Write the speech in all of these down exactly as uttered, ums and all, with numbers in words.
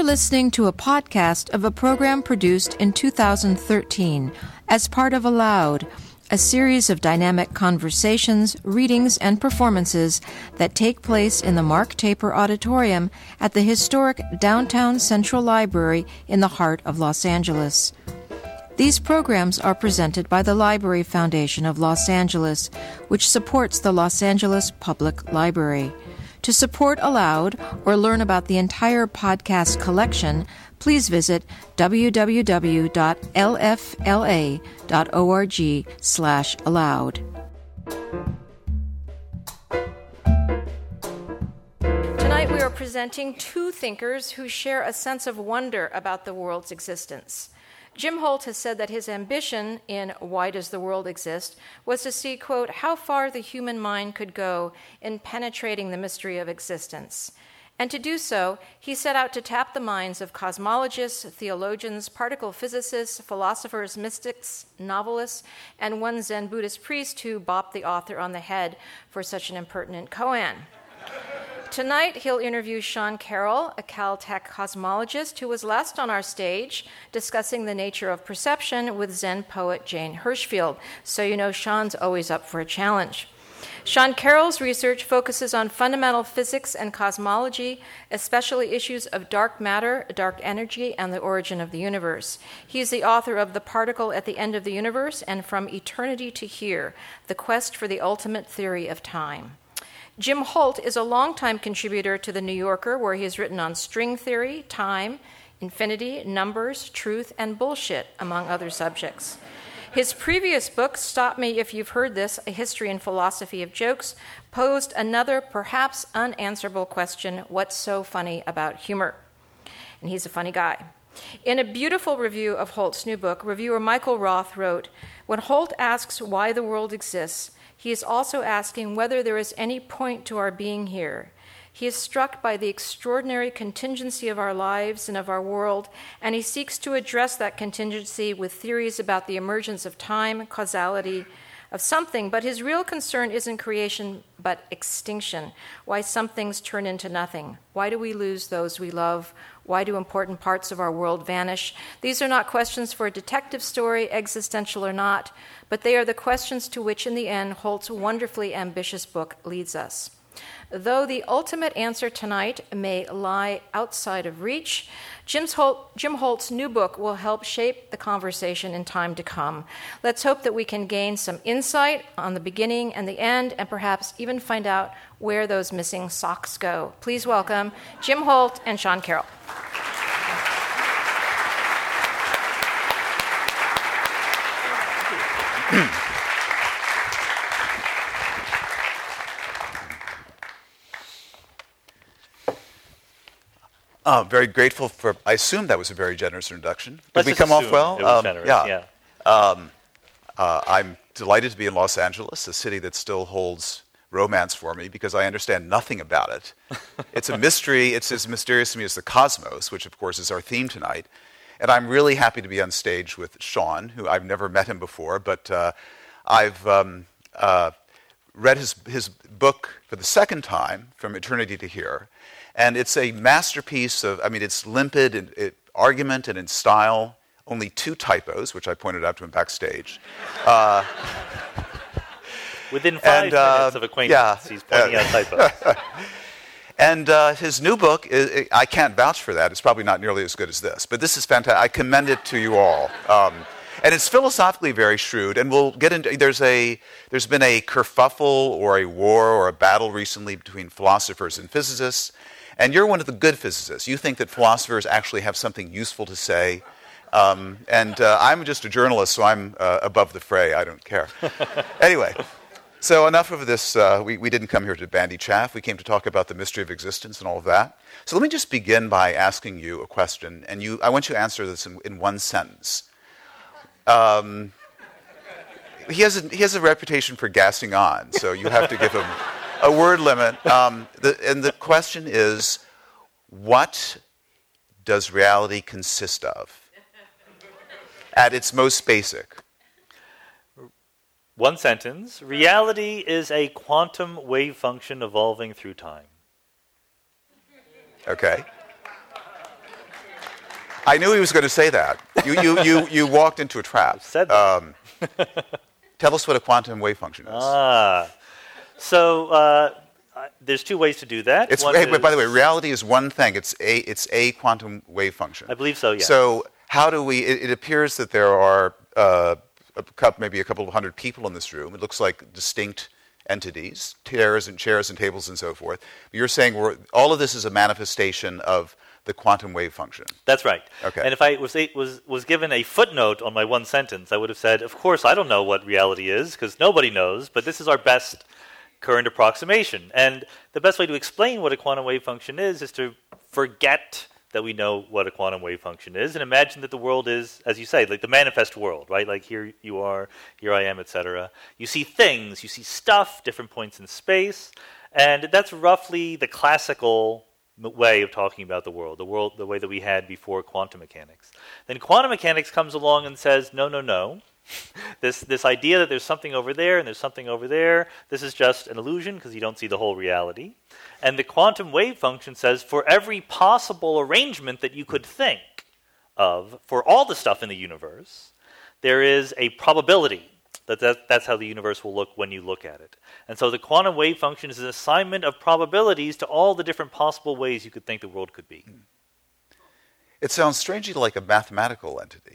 You're listening to a podcast of a program produced in two thousand thirteen as part of Aloud, a series of dynamic conversations, readings, and performances that take place in the Mark Taper Auditorium at the historic Downtown Central Library in the heart of Los Angeles. These programs are presented by the Library Foundation of Los Angeles, which supports the Los Angeles Public Library. To support Aloud or learn about the entire podcast collection, please visit w w w dot l f l a dot org slash aloud. Tonight we are presenting two thinkers who share a sense of wonder about the world's existence. Jim Holt has said that his ambition in Why Does the World Exist was to see, quote, how far the human mind could go in penetrating the mystery of existence. And to do so, he set out to tap the minds of cosmologists, theologians, particle physicists, philosophers, mystics, novelists, and one Zen Buddhist priest who bopped the author on the head for such an impertinent koan. Tonight, he'll interview Sean Carroll, a Caltech cosmologist who was last on our stage discussing the nature of perception with Zen poet Jane Hirshfield. So you know Sean's always up for a challenge. Sean Carroll's research focuses on fundamental physics and cosmology, especially issues of dark matter, dark energy, and the origin of the universe. He's the author of The Particle at the End of the Universe and From Eternity to Here, The Quest for the Ultimate Theory of Time. Jim Holt is a longtime contributor to The New Yorker, where he has written on string theory, time, infinity, numbers, truth, and bullshit, among other subjects. His previous book, Stop Me If You've Heard This, A History and Philosophy of Jokes, posed another perhaps unanswerable question, what's so funny about humor? And he's a funny guy. In a beautiful review of Holt's new book, reviewer Michael Roth wrote, when Holt asks why the world exists, he is also asking whether there is any point to our being here. He is struck by the extraordinary contingency of our lives and of our world, and he seeks to address that contingency with theories about the emergence of time, causality, of something, but his real concern isn't creation, but extinction. Why some things turn into nothing. Why do we lose those we love? Why do important parts of our world vanish? These are not questions for a detective story, existential or not, but they are the questions to which, in the end, Holt's wonderfully ambitious book leads us. Though the ultimate answer tonight may lie outside of reach, Jim's Holt, Jim Holt's new book will help shape the conversation in time to come. Let's hope that we can gain some insight on the beginning and the end, and perhaps even find out where those missing socks go. Please welcome Jim Holt and Sean Carroll. Uh, very grateful for, I assume that was a very generous introduction. Did Let's we just come off assume well? It was Um, generous, yeah. yeah. Um, uh, I'm delighted to be in Los Angeles, a city that still holds romance for me because I understand nothing about it. It's a mystery. It's as mysterious to me as the cosmos, which of course is our theme tonight. And I'm really happy to be on stage with Sean, who I've never met him before, but uh, I've um, uh, read his, his book for the second time, From Eternity to Here. And it's a masterpiece of, I mean, it's limpid in it, argument and in style, only two typos, which I pointed out to him backstage. Uh, Within five and, uh, minutes of acquaintance, yeah, he's pointing uh, out typos. And uh, his new book, is, I can't vouch for that. It's probably not nearly as good as this. But this is fantastic. I commend it to you all. Um, and it's philosophically very shrewd. And we'll get into, there's, a, there's been a kerfuffle or a war or a battle recently between philosophers and physicists. And you're one of the good physicists. You think that philosophers actually have something useful to say. Um, and uh, I'm just a journalist, so I'm uh, above the fray. I don't care. Anyway, so enough of this. Uh, we, we didn't come here to bandy chaff. We came to talk about the mystery of existence and all of that. So let me just begin by asking you a question. And you, I want you to answer this in, in one sentence. Um, he, has a, he has a reputation for gassing on, so you have to give him a word limit. Um, the, and the question is, what does reality consist of? At its most basic. One sentence. Reality is a quantum wave function evolving through time. Okay. I knew he was going to say that. You, you, you, you walked into a trap. I said that. Um, tell us what a quantum wave function is. Ah. So uh, there's two ways to do that. It's, one hey, is, by the way, reality is one thing. It's a, it's a quantum wave function. I believe so, yes. So how do we, it, it appears that there are uh, a couple, maybe a couple of hundred people in this room. It looks like distinct entities, chairs and chairs and tables and so forth. But you're saying we're, all of this is a manifestation of the quantum wave function. That's right. Okay. And if I was, was, was given a footnote on my one sentence, I would have said, of course, I don't know what reality is, because nobody knows, but this is our best current approximation. And the best way to explain what a quantum wave function is is to forget that we know what a quantum wave function is, and imagine that the world is, as you say, like the manifest world, right? Like here you are, here I am, et cetera. You see things, you see stuff, different points in space, and that's roughly the classical way of talking about the world, the world, the way that we had before quantum mechanics. Then quantum mechanics comes along and says, no, no, no. This this idea that there's something over there and there's something over there, this is just an illusion because you don't see the whole reality. And the quantum wave function says for every possible arrangement that you could think of for all the stuff in the universe, there is a probability that, that that's how the universe will look when you look at it. And so the quantum wave function is an assignment of probabilities to all the different possible ways you could think the world could be. It sounds strangely like a mathematical entity.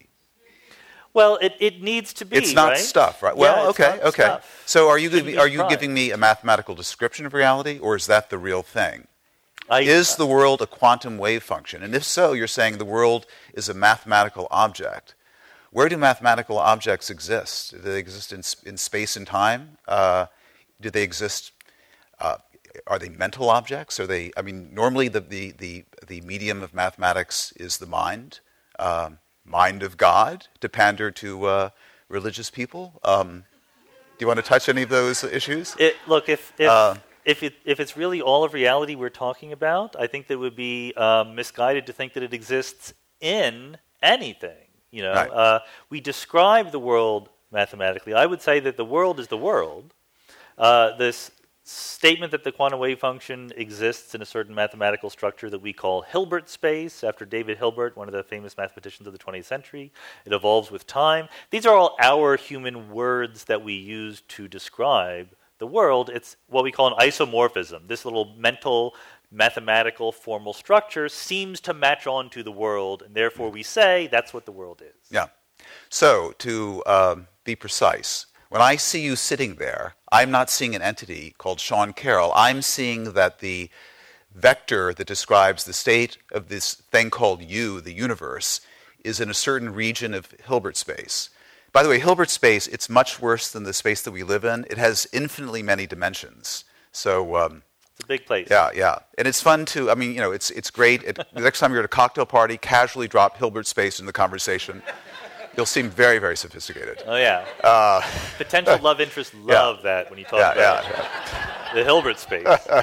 Well, it, it needs to be. It's not right? stuff, right? Yeah, well, it's okay, not okay. Stuff. So, are you Shouldn't giving, are you tried. giving me a mathematical description of reality, or is that the real thing? I, is the world a quantum wave function? And if so, you're saying the world is a mathematical object. Where do mathematical objects exist? Do they exist in, in space and time? Uh, do they exist? Uh, are they mental objects? Are they? I mean, normally the the the, the medium of mathematics is the mind. Um, mind of God, to pander to uh, religious people. Um, do you want to touch any of those issues? It, look, if if, Uh, if, it, if it's really all of reality we're talking about, I think that it would be um, misguided to think that it exists in anything. You know, Right. uh, we describe the world mathematically. I would say that the world is the world. Uh, this statement that the quantum wave function exists in a certain mathematical structure that we call Hilbert space, after David Hilbert, one of the famous mathematicians of the twentieth century. It evolves with time. These are all our human words that we use to describe the world. It's what we call an isomorphism. This little mental, mathematical, formal structure seems to match on to the world, and therefore we say that's what the world is. Yeah. So, to um, be precise, when I see you sitting there, I'm not seeing an entity called Sean Carroll. I'm seeing that the vector that describes the state of this thing called you, the universe, is in a certain region of Hilbert space. By the way, Hilbert space, it's much worse than the space that we live in. It has infinitely many dimensions. So, um, It's a big place. yeah, yeah. And it's fun to, I mean, you know, it's it's great. It, the next time you're at a cocktail party, casually drop Hilbert space in the conversation. You'll seem very, very sophisticated. Oh, yeah. Uh, Potential love interests love that when you talk yeah, about yeah, yeah. the Hilbert space.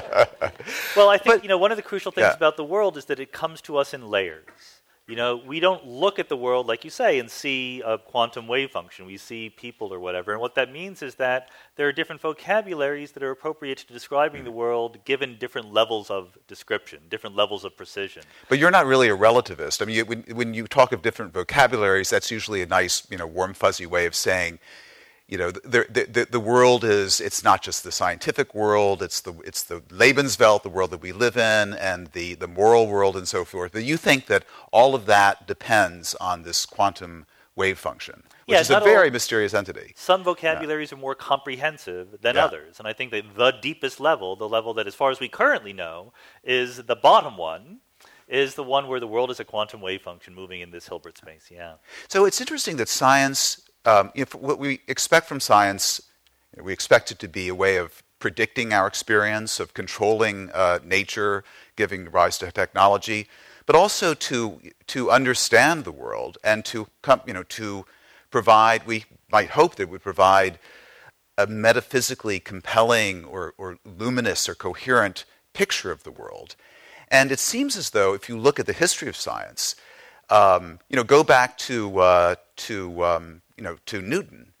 Well, I think But- you know one of the crucial things yeah. about the world is that it comes to us in layers. You know, we don't look at the world, like you say, and see a quantum wave function. We see people or whatever. And what that means is that there are different vocabularies that are appropriate to describing the world given different levels of description, different levels of precision. But you're not really a relativist. I mean, you, when, when you talk of different vocabularies, that's usually a nice, you know, warm, fuzzy way of saying, you know, the, the, the, the world is, it's not just the scientific world, it's the, it's the Lebenswelt, the world that we live in, and the, the moral world and so forth. But you think that all of that depends on this quantum wave function, which Yeah, is a not very all- mysterious entity. Some vocabularies are more comprehensive than Yeah. others. And I think that the deepest level, the level that as far as we currently know, is the bottom one, is the one where the world is a quantum wave function moving in this Hilbert space, yeah. So it's interesting that science, um, if what we expect from science, you know, we expect it to be a way of predicting our experience, of controlling uh, nature, giving rise to technology, but also to to understand the world and to come, you know, to provide. We might hope that it would provide a metaphysically compelling or, or luminous or coherent picture of the world. And it seems as though, if you look at the history of science, um, you know, go back to uh, to um, you know to Newton.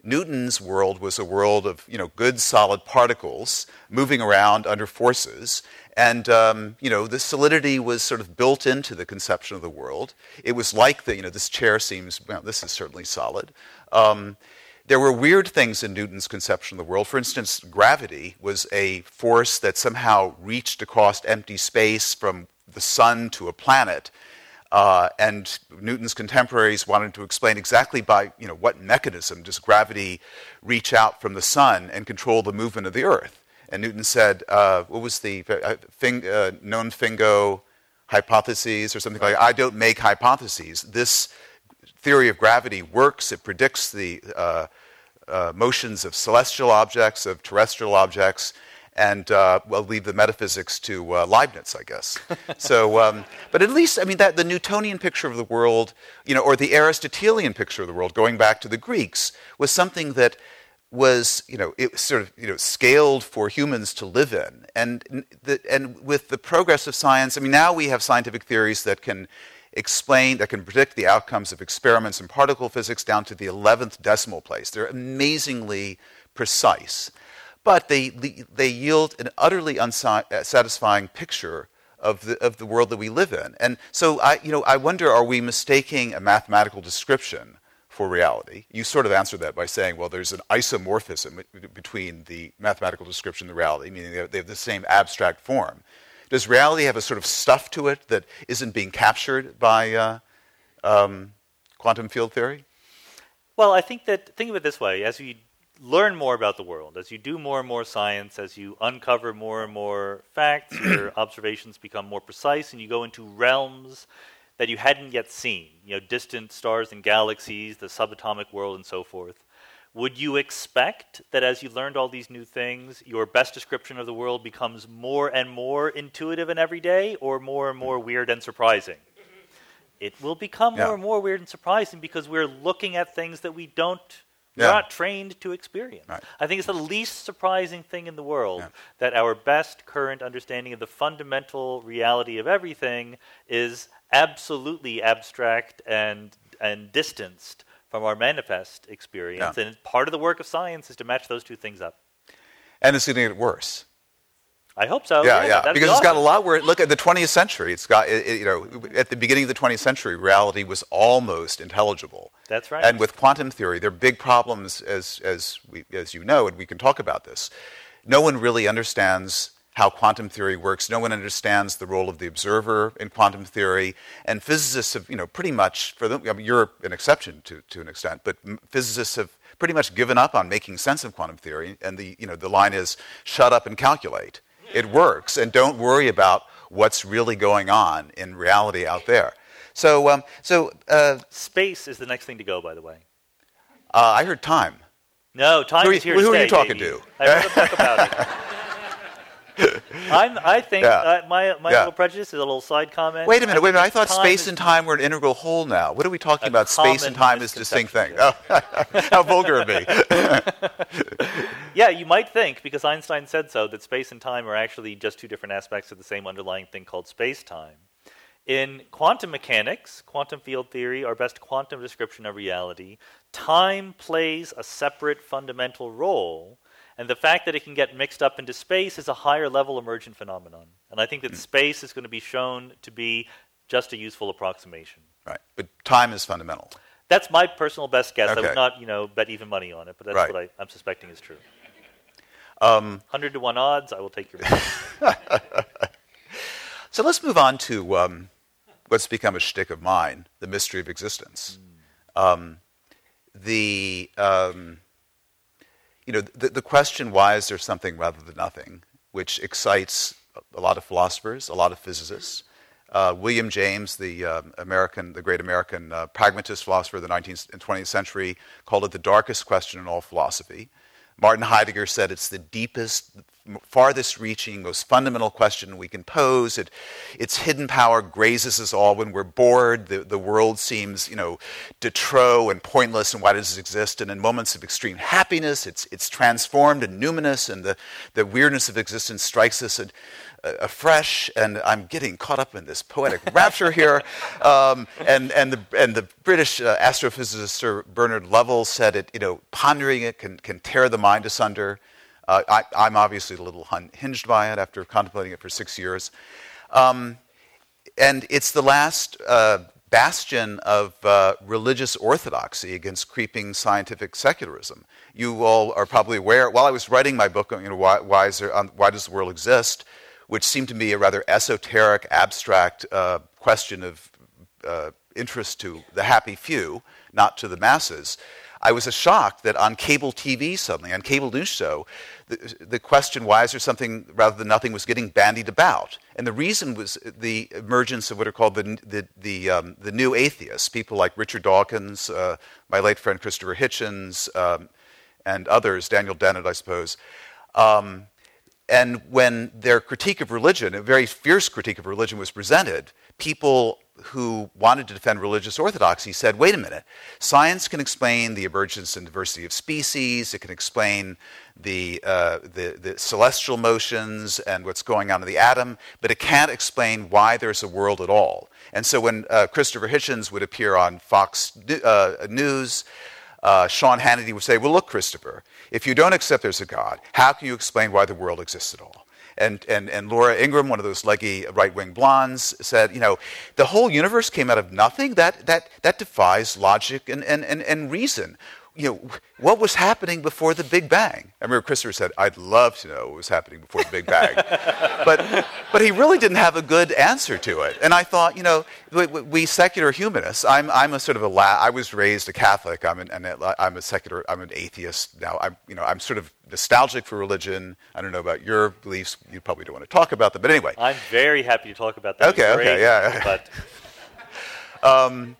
Newton's world was a world of, you know, good solid particles moving around under forces. And, um, you know, the solidity was sort of built into the conception of the world. It was like the, you know, this chair seems, well, this is certainly solid. Um, there were weird things in Newton's conception of the world. For instance, gravity was a force that somehow reached across empty space from the sun to a planet. Uh, and Newton's contemporaries wanted to explain exactly by, you know, what mechanism does gravity reach out from the sun and control the movement of the Earth. And Newton said, uh, what was the uh, fing, uh, non-fingo hypotheses or something like that? I don't make hypotheses. This theory of gravity works. It predicts the uh, uh, motions of celestial objects, of terrestrial objects, and uh, we'll leave the metaphysics to uh, Leibniz, I guess. So, um, but at least, I mean, that the Newtonian picture of the world, you know, or the Aristotelian picture of the world, going back to the Greeks, was something that was, you know, it was sort of, you know, scaled for humans to live in. And the, and with the progress of science, I mean, now we have scientific theories that can explain, that can predict the outcomes of experiments in particle physics down to the eleventh decimal place. They're amazingly precise. But they they yield an utterly unsatisfying picture of the of the world that we live in. And so I you know I wonder, are we mistaking a mathematical description for reality? You sort of answered that by saying, well, there's an isomorphism between the mathematical description and the reality, meaning they have the same abstract form. Does reality have a sort of stuff to it that isn't being captured by uh, um, quantum field theory? Well, I think that, think of it this way, as we learn more about the world, as you do more and more science, as you uncover more and more facts, your observations become more precise, and you go into realms that you hadn't yet seen, you know, distant stars and galaxies, the subatomic world, and so forth. Would you expect that as you learned all these new things, your best description of the world becomes more and more intuitive and everyday, or more and more weird and surprising? It will become yeah. more and more weird and surprising because we're looking at things that we don't Yeah. We're not trained to experience. Right. I think it's the least surprising thing in the world yeah. that our best current understanding of the fundamental reality of everything is absolutely abstract and and distanced from our manifest experience. Yeah. And part of the work of science is to match those two things up. And it's going to get worse. I hope so. Yeah, yeah. that'd Because be it's got a awesome. lot where, look at the twentieth century. It's got, it, it, you know, at the beginning of the twentieth century, reality was almost intelligible. That's right. And with quantum theory, there are big problems, as as we, as you know, and we can talk about this. No one really understands how quantum theory works. No one understands the role of the observer in quantum theory. And physicists have, you know, pretty much, for them, I mean, you're an exception to, to an extent, but physicists have pretty much given up on making sense of quantum theory. And the, you know, the line is, shut up and calculate. It works, and don't worry about what's really going on in reality out there. So, um, so uh, space is the next thing to go, by the way. Uh, I heard time. No, time who is you, here to who stay. are you talking baby. to? I want to talk about it. I'm, I think Yeah. uh, my my Yeah. little prejudice is a little side comment. Wait a minute, I wait a minute. I think thought time space is- and time were an integral whole now. What are we talking A about? Space and common time is distinct things. misconception. Oh, how vulgar of me. Yeah, you might think, because Einstein said so, that space and time are actually just two different aspects of the same underlying thing called space-time. In quantum mechanics, quantum field theory, our best quantum description of reality, time plays a separate fundamental role, and the fact that it can get mixed up into space is a higher level emergent phenomenon. And I think that space is going to be shown to be just a useful approximation. Right, but time is fundamental. That's my personal best guess. I Okay. would not, you know, bet even money on it, but that's Right. what I, I'm suspecting is true. Um, Hundred to one odds, I will take your bet. so let's move on to um, what's become a shtick of mine, the mystery of existence. Mm. Um, the um, you know the, the question, why is there something rather than nothing, which excites a lot of philosophers, a lot of physicists. Uh, William James, the uh, American, the great American uh, pragmatist philosopher of the nineteenth and twentieth century, called it the darkest question in all philosophy. Martin Heidegger said it's the deepest, farthest reaching, most fundamental question we can pose. It, its hidden power grazes us all when we're bored. The, the world seems, you know, de trop and pointless, and why does it exist? And in moments of extreme happiness, it's it's transformed and numinous, and the, the weirdness of existence strikes us and, afresh, and I'm getting caught up in this poetic rapture here. Um, and and the and the British uh, astrophysicist Sir Bernard Lovell said it. You know, pondering it can can tear the mind asunder. Uh, I, I'm obviously a little unhinged by it after contemplating it for six years. Um, and it's the last uh, bastion of uh, religious orthodoxy against creeping scientific secularism. You all are probably aware, while I was writing my book, you know, why, why, is there, um, why does the world exist, which seemed to me a rather esoteric, abstract uh, question of uh, interest to the happy few, not to the masses, I was shocked that on cable T V suddenly, on cable news show, the, the question, why is there something rather than nothing, was getting bandied about. And the reason was the emergence of what are called the, the, the, um, the new atheists, people like Richard Dawkins, uh, my late friend Christopher Hitchens, um, and others, Daniel Dennett, I suppose. Um, and when their critique of religion, a very fierce critique of religion, was presented, people who wanted to defend religious orthodoxy said, wait a minute, science can explain the emergence and diversity of species, it can explain the, uh, the, the celestial motions and what's going on in the atom, but it can't explain why there's a world at all. And so when uh, Christopher Hitchens would appear on Fox uh, News, uh, Sean Hannity would say, well, look, Christopher, if you don't accept there's a God, how can you explain why the world exists at all? And, and, and Laura Ingraham, one of those leggy right-wing blondes, said, you know, the whole universe came out of nothing? That, that, that defies logic and, and, and, and reason. You know, what was happening before the Big Bang? I remember Christopher said, I'd love to know what was happening before the Big Bang. but, but he really didn't have a good answer to it. And I thought, you know, we, we secular humanists, I'm, I'm a sort of a, la- I was raised a Catholic, I'm, an, an, I'm a secular, I'm an atheist now. I'm, you know, I'm sort of nostalgic for religion. I don't know about your beliefs. You probably don't want to talk about them, but anyway. I'm very happy to talk about that. Okay, okay, great, yeah. But um,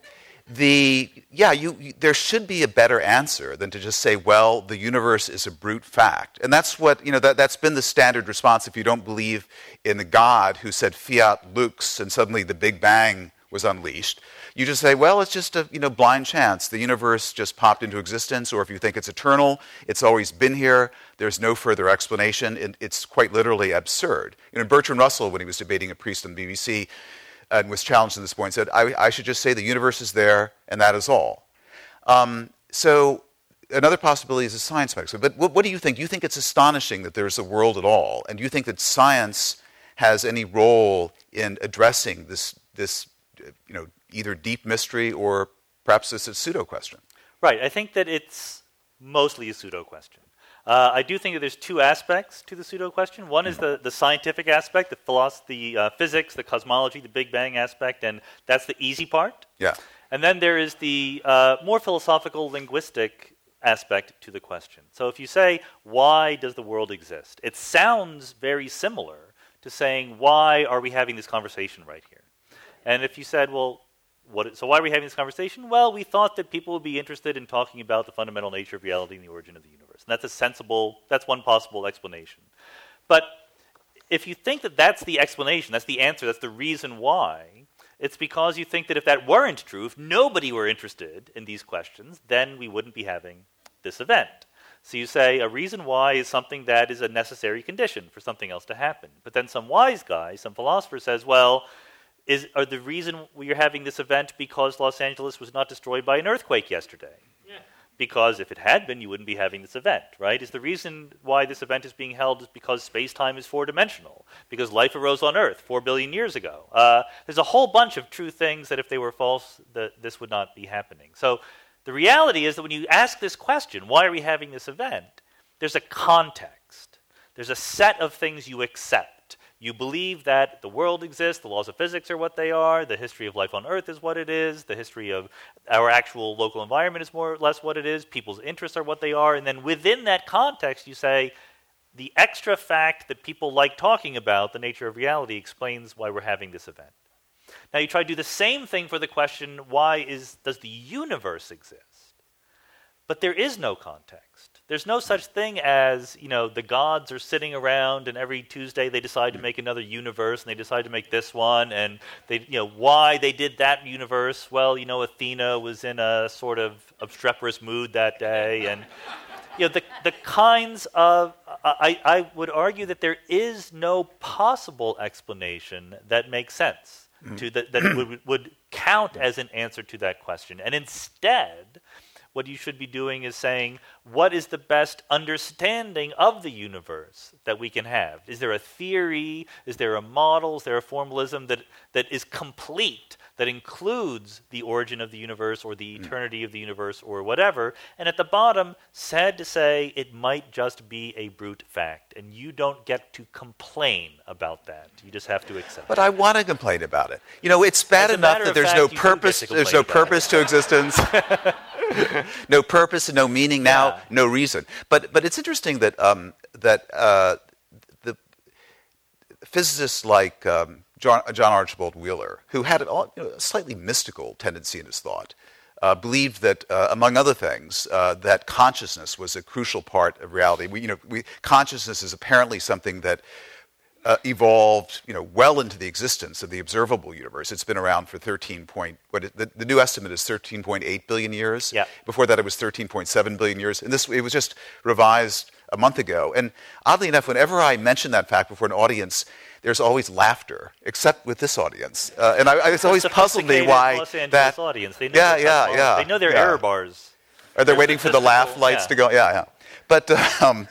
the yeah, you, you there should be a better answer than to just say, well, the universe is a brute fact, and that's what you know. That that's been the standard response if you don't believe in the God who said fiat lux and suddenly the Big Bang was unleashed. You just say, well, it's just a you know blind chance. The universe just popped into existence, or if you think it's eternal, it's always been here. There's no further explanation. It, it's quite literally absurd. You know, Bertrand Russell, when he was debating a priest on the B B C, and was challenged at this point, said, I, I should just say the universe is there, and that is all. Um, so another possibility is a science maxim. But what, what do you think? Do you think it's astonishing that there's a world at all? And do you think that science has any role in addressing this, this you know, either deep mystery or perhaps this is a pseudo-question? Right. I think that it's mostly a pseudo-question. Uh, I do think that there's two aspects to the pseudo-question. One is the, the scientific aspect, the philosophy, the uh, physics, the cosmology, the Big Bang aspect, and that's the easy part. Yeah. And then there is the uh, more philosophical, linguistic aspect to the question. So if you say, why does the world exist? It sounds very similar to saying, why are we having this conversation right here? And if you said, well, What, so why are we having this conversation? Well, we thought that people would be interested in talking about the fundamental nature of reality and the origin of the universe. And that's a sensible, that's one possible explanation. But if you think that that's the explanation, that's the answer, that's the reason why, it's because you think that if that weren't true, if nobody were interested in these questions, then we wouldn't be having this event. So you say a reason why is something that is a necessary condition for something else to happen. But then some wise guy, some philosopher says, well, Is are the reason we are having this event because Los Angeles was not destroyed by an earthquake yesterday? Yeah. Because if it had been, you wouldn't be having this event, right? Is the reason why this event is being held is because space-time is four-dimensional, because life arose on Earth four billion years ago. Uh, there's a whole bunch of true things that if they were false, that this would not be happening. So the reality is that when you ask this question, why are we having this event, there's a context. There's a set of things you accept. You believe that the world exists, the laws of physics are what they are, the history of life on Earth is what it is, the history of our actual local environment is more or less what it is, people's interests are what they are, and then within that context you say, the extra fact that people like talking about, the nature of reality, explains why we're having this event. Now you try to do the same thing for the question, why is does the universe exist? But there is no context. There's no such thing as, you know, the gods are sitting around and every Tuesday they decide to make another universe and they decide to make this one and they, you know, why they did that universe? Well, you know, Athena was in a sort of obstreperous mood that day and you know, the the kinds of I, I would argue that there is no possible explanation that makes sense mm. to that that would would count as an answer to that question. And instead, what you should be doing is saying, what is the best understanding of the universe that we can have? Is there a theory? Is there a model? Is there a formalism that, that is complete, that includes the origin of the universe or the eternity of the universe or whatever? And at the bottom, sad to say, it might just be a brute fact. And you don't get to complain about that. You just have to accept but it. But I want to complain about it. You know, it's bad enough that there's fact, no purpose, there's no purpose to existence. No purpose and no meaning now, yeah. no reason. But but it's interesting that um, that uh, the physicists like um, John, John Archibald Wheeler, who had an, you know, a slightly mystical tendency in his thought, uh, believed that, uh, among other things, uh, that consciousness was a crucial part of reality. We, you know, we, consciousness is apparently something that Uh, evolved, you know, well into the existence of the observable universe. It's been around for thirteen point. What it, the, the new estimate is thirteen point eight billion years. Yeah. Before that, it was thirteen point seven billion years, and this it was just revised a month ago. And oddly enough, whenever I mention that fact before an audience, there's always laughter, except with this audience. Uh, and I, I, it's always puzzled me why Los Angeles that audience. They know yeah, yeah, yeah. yeah. They know their yeah. error bars. Are they waiting for the laugh lights yeah. to go? Yeah, yeah. But. Uh, um,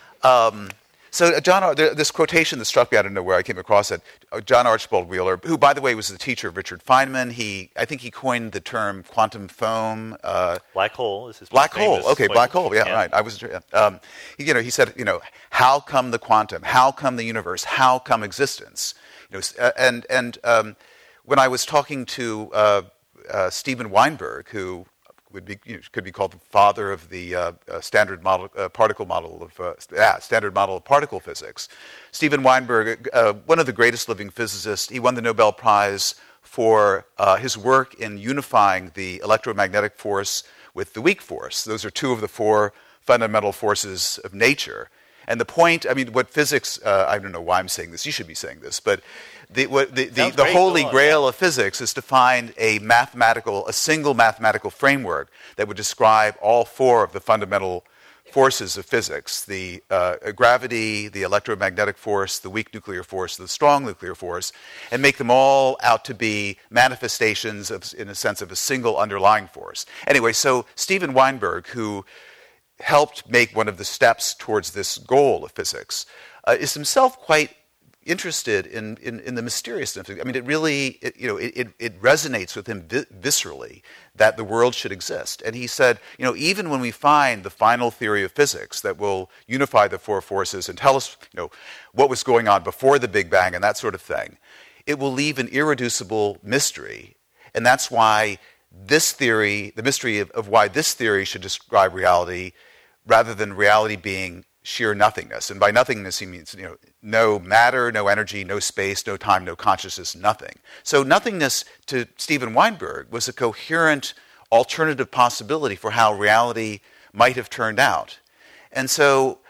um, So uh, John, uh, this quotation that struck me, I don't know where I came across it, uh, John Archibald Wheeler, who, by the way, was the teacher of Richard Feynman. He, I think he coined the term quantum foam. Uh, black hole is his Black hole, okay, black hole, yeah, yeah. right. I was, um, you know, he said, you know, how come the quantum? How come the universe? How come existence? You know, uh, and and um, when I was talking to uh, uh, Steven Weinberg, who would be you know, could be called the father of the uh, uh, standard model uh, particle model of uh, yeah, standard model of particle physics. Steven Weinberg, uh, one of the greatest living physicists, he won the Nobel Prize for uh, his work in unifying the electromagnetic force with the weak force. Those are two of the four fundamental forces of nature. And the point, I mean, what physics, uh, I don't know why I'm saying this, you should be saying this, but the, what, the, the, the holy grail of physics is to find a mathematical, a single mathematical framework that would describe all four of the fundamental forces of physics, the uh, gravity, the electromagnetic force, the weak nuclear force, the strong nuclear force, and make them all out to be manifestations of, in a sense, of a single underlying force. Anyway, so Steven Weinberg, who helped make one of the steps towards this goal of physics, uh, is himself quite interested in, in, in the mysteriousness. I mean, it really, it, you know, it, it resonates with him vi- viscerally that the world should exist. And he said, you know, even when we find the final theory of physics that will unify the four forces and tell us, you know, what was going on before the Big Bang and that sort of thing, it will leave an irreducible mystery. And that's why this theory, the mystery of, of why this theory should describe reality rather than reality being sheer nothingness. And by nothingness, he means, you know, no matter, no energy, no space, no time, no consciousness, nothing. So nothingness to Steven Weinberg was a coherent alternative possibility for how reality might have turned out. And so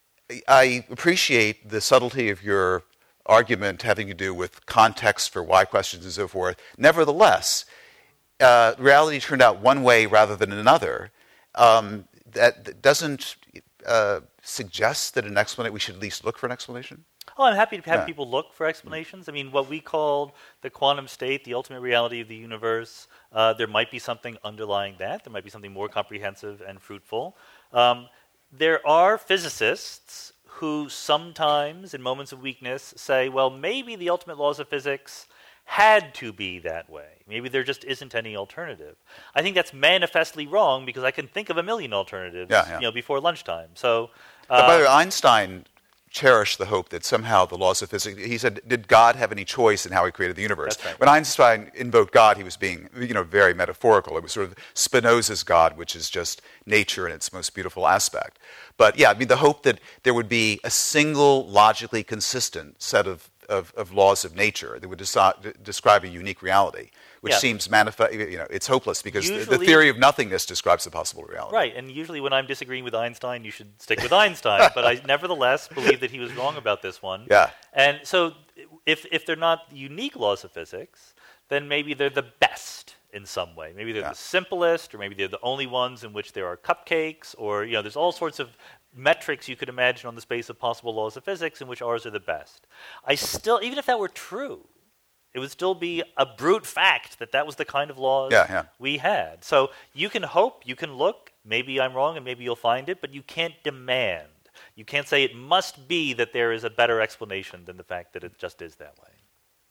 I appreciate the subtlety of your argument having to do with context for why questions and so forth. Nevertheless, uh, reality turned out one way rather than another. Um, that doesn't uh, suggest that an explanation, we should at least look for an explanation? Oh, I'm happy to have yeah. people look for explanations. I mean, what we called the quantum state, the ultimate reality of the universe, uh, there might be something underlying that. There might be something more comprehensive and fruitful. Um, there are physicists who sometimes, in moments of weakness, say, well, maybe the ultimate laws of physics had to be that way. Maybe there just isn't any alternative. I think that's manifestly wrong because I can think of a million alternatives yeah, yeah. you know, before lunchtime. So, uh, but by the way, Einstein cherished the hope that somehow the laws of physics, he said, did God have any choice in how he created the universe? That's right. When Einstein invoked God, he was being, you know, very metaphorical. It was sort of Spinoza's God, which is just nature in its most beautiful aspect. But yeah, I mean, the hope that there would be a single logically consistent set of Of, of laws of nature that would deci- describe a unique reality, which yeah. seems manifest. You know, it's hopeless because usually, the, the theory of nothingness describes the possible reality. Right, and usually when I'm disagreeing with Einstein, you should stick with Einstein. But I nevertheless believe that he was wrong about this one. Yeah. And so, if if they're not unique laws of physics, then maybe they're the best in some way. Maybe they're Yeah. the simplest, or maybe they're the only ones in which there are cupcakes, or you know, there's all sorts of metrics you could imagine on the space of possible laws of physics in which ours are the best. I still, even if that were true, it would still be a brute fact that that was the kind of laws Yeah, yeah. we had. So you can hope, you can look, maybe I'm wrong and maybe you'll find it, but you can't demand. You can't say it must be that there is a better explanation than the fact that it just is that way.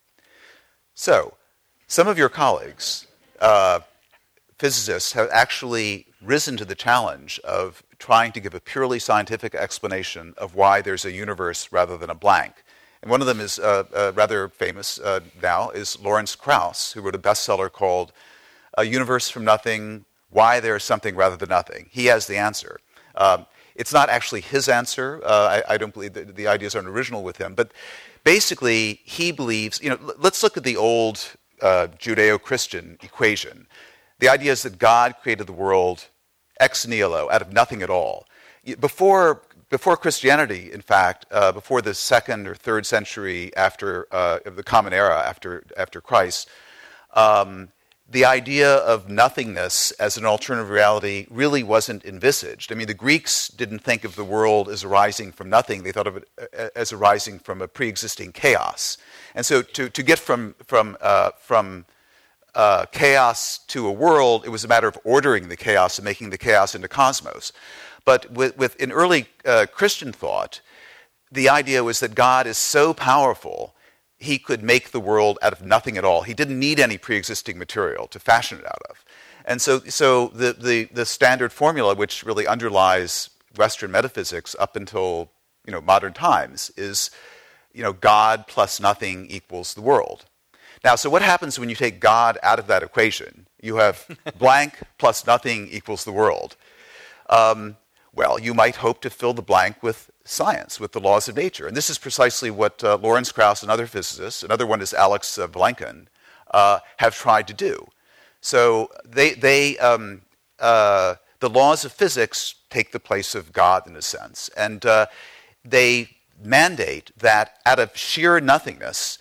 So, some of your colleagues, uh, physicists, have actually risen to the challenge of trying to give a purely scientific explanation of why there's a universe rather than a blank. And one of them is uh, uh, rather famous uh, now, is Lawrence Krauss, who wrote a bestseller called A Universe from Nothing, Why There is Something Rather Than Nothing. He has the answer. Um, it's not actually his answer. Uh, I, I don't believe that the ideas aren't original with him. But basically, he believes, you know, l- let's look at the old uh, Judeo-Christian equation. The idea is that God created the world ex nihilo, out of nothing at all. Before Before Christianity, in fact, uh, before the second or third century after uh, the Common Era, after after Christ, um, the idea of nothingness as an alternative reality really wasn't envisaged. I mean, the Greeks didn't think of the world as arising from nothing; they thought of it as arising from a pre-existing chaos. And so, to to get from from uh, from uh, chaos to a world, it was a matter of ordering the chaos and making the chaos into cosmos. But with, with in early uh, Christian thought, the idea was that God is so powerful, he could make the world out of nothing at all. He didn't need any pre-existing material to fashion it out of. And so, so the, the, the standard formula, which really underlies Western metaphysics up until you know modern times, is you know God plus nothing equals the world. Now, so what happens when you take God out of that equation? You have blank plus nothing equals the world. Um, Well, you might hope to fill the blank with science, with the laws of nature. And this is precisely what uh, Lawrence Krauss and other physicists, another one is Alex uh, Vilenkin, uh, have tried to do. So they, they, um, uh, the laws of physics take the place of God in a sense. And uh, they mandate that out of sheer nothingness,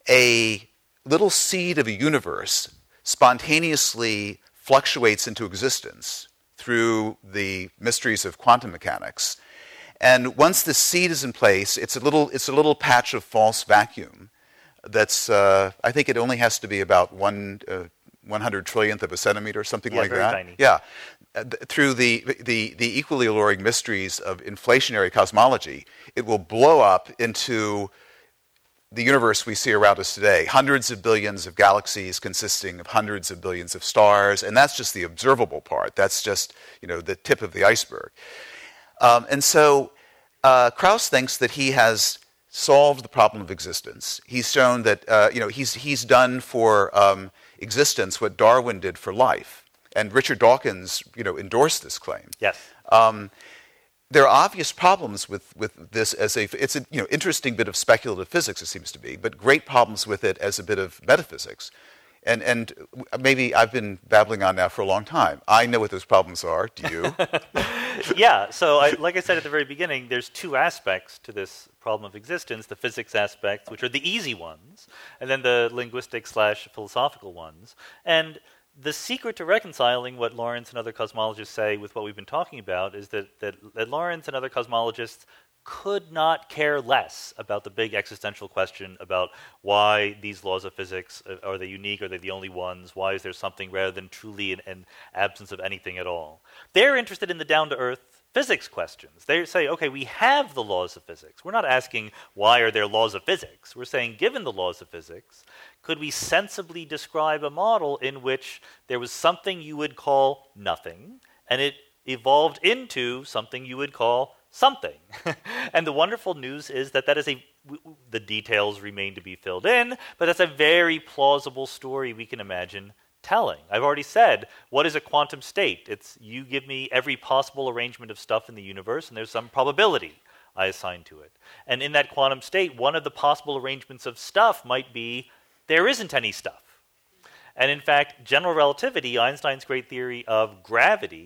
a little seed of a universe spontaneously fluctuates into existence through the mysteries of quantum mechanics. And once the seed is in place, it's a little, it's a little patch of false vacuum that's, uh, I think it only has to be about one, uh, one hundred trillionth of a centimeter, something yeah, like very that. Tiny. Yeah. Uh, th- through the, the, the equally alluring mysteries of inflationary cosmology, it will blow up into the universe we see around us today, hundreds of billions of galaxies consisting of hundreds of billions of stars, and that's just the observable part. That's just, you know, the tip of the iceberg. Um, and so uh, Krauss thinks that he has solved the problem of existence. He's shown that, uh, you know, he's, he's done for um, existence what Darwin did for life. And Richard Dawkins, you know, endorsed this claim. Yes. Um, There are obvious problems with, with this as a, it's a you know, interesting bit of speculative physics, it seems to be, but great problems with it as a bit of metaphysics. And, and maybe I've been babbling on now for a long time. I know what those problems are. Do you? Yeah, so I, like I said at the very beginning, there's two aspects to this problem of existence, the physics aspects, which are the easy ones, and then the linguistic slash philosophical ones. And the secret to reconciling what Lawrence and other cosmologists say with what we've been talking about is that, that, that Lawrence and other cosmologists could not care less about the big existential question about why these laws of physics, uh, are they unique, are they the only ones, why is there something rather than truly an, an absence of anything at all. They're interested in the down-to-earth physics questions. They say, okay, we have the laws of physics. We're not asking why are there laws of physics. We're saying, given the laws of physics, could we sensibly describe a model in which there was something you would call nothing, and it evolved into something you would call something? And the wonderful news is that that is a, w- the details remain to be filled in, but that's a very plausible story we can imagine telling. I've already said, what is a quantum state? It's you give me every possible arrangement of stuff in the universe, and there's some probability I assign to it. And in that quantum state, one of the possible arrangements of stuff might be there isn't any stuff. And in fact, general relativity, Einstein's great theory of gravity,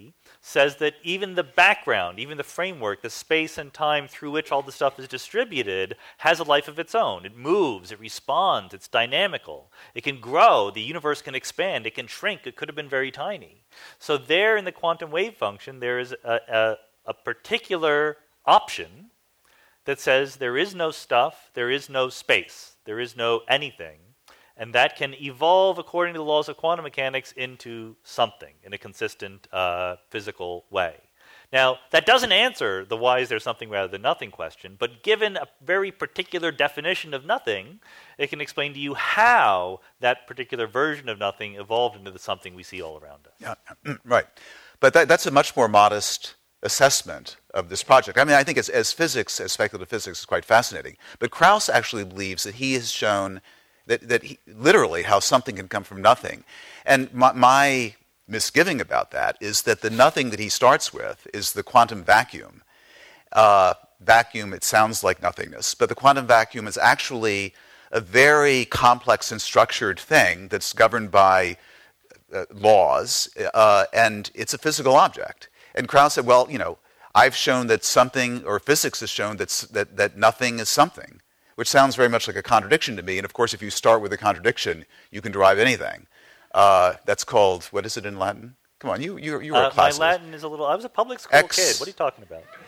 says that even the background, even the framework, the space and time through which all the stuff is distributed has a life of its own. It moves, it responds, it's dynamical. It can grow, the universe can expand, it can shrink, it could have been very tiny. So there in the quantum wave function, there is a, a, a particular option that says there is no stuff, there is no space, there is no anything, and that can evolve according to the laws of quantum mechanics into something in a consistent uh, physical way. Now, that doesn't answer the why is there something rather than nothing question, but given a very particular definition of nothing, it can explain to you how that particular version of nothing evolved into the something we see all around us. Yeah, right. But that, that's a much more modest assessment of this project. I mean, I think as, as physics, as speculative physics, is quite fascinating. But Krauss actually believes that he has shown that, that he, literally how something can come from nothing. And my, my misgiving about that is that the nothing that he starts with is the quantum vacuum. Uh, vacuum, it sounds like nothingness, but the quantum vacuum is actually a very complex and structured thing that's governed by uh, laws, uh, and it's a physical object. And Krauss said, well, you know, I've shown that something, or physics has shown that's, that, that nothing is something, which sounds very much like a contradiction to me. And of course, if you start with a contradiction, you can derive anything. Uh, that's called, what is it in Latin? Come on, you, you, you were uh, a classicist. My Latin is a little, I was a public school Ex- kid. What are you talking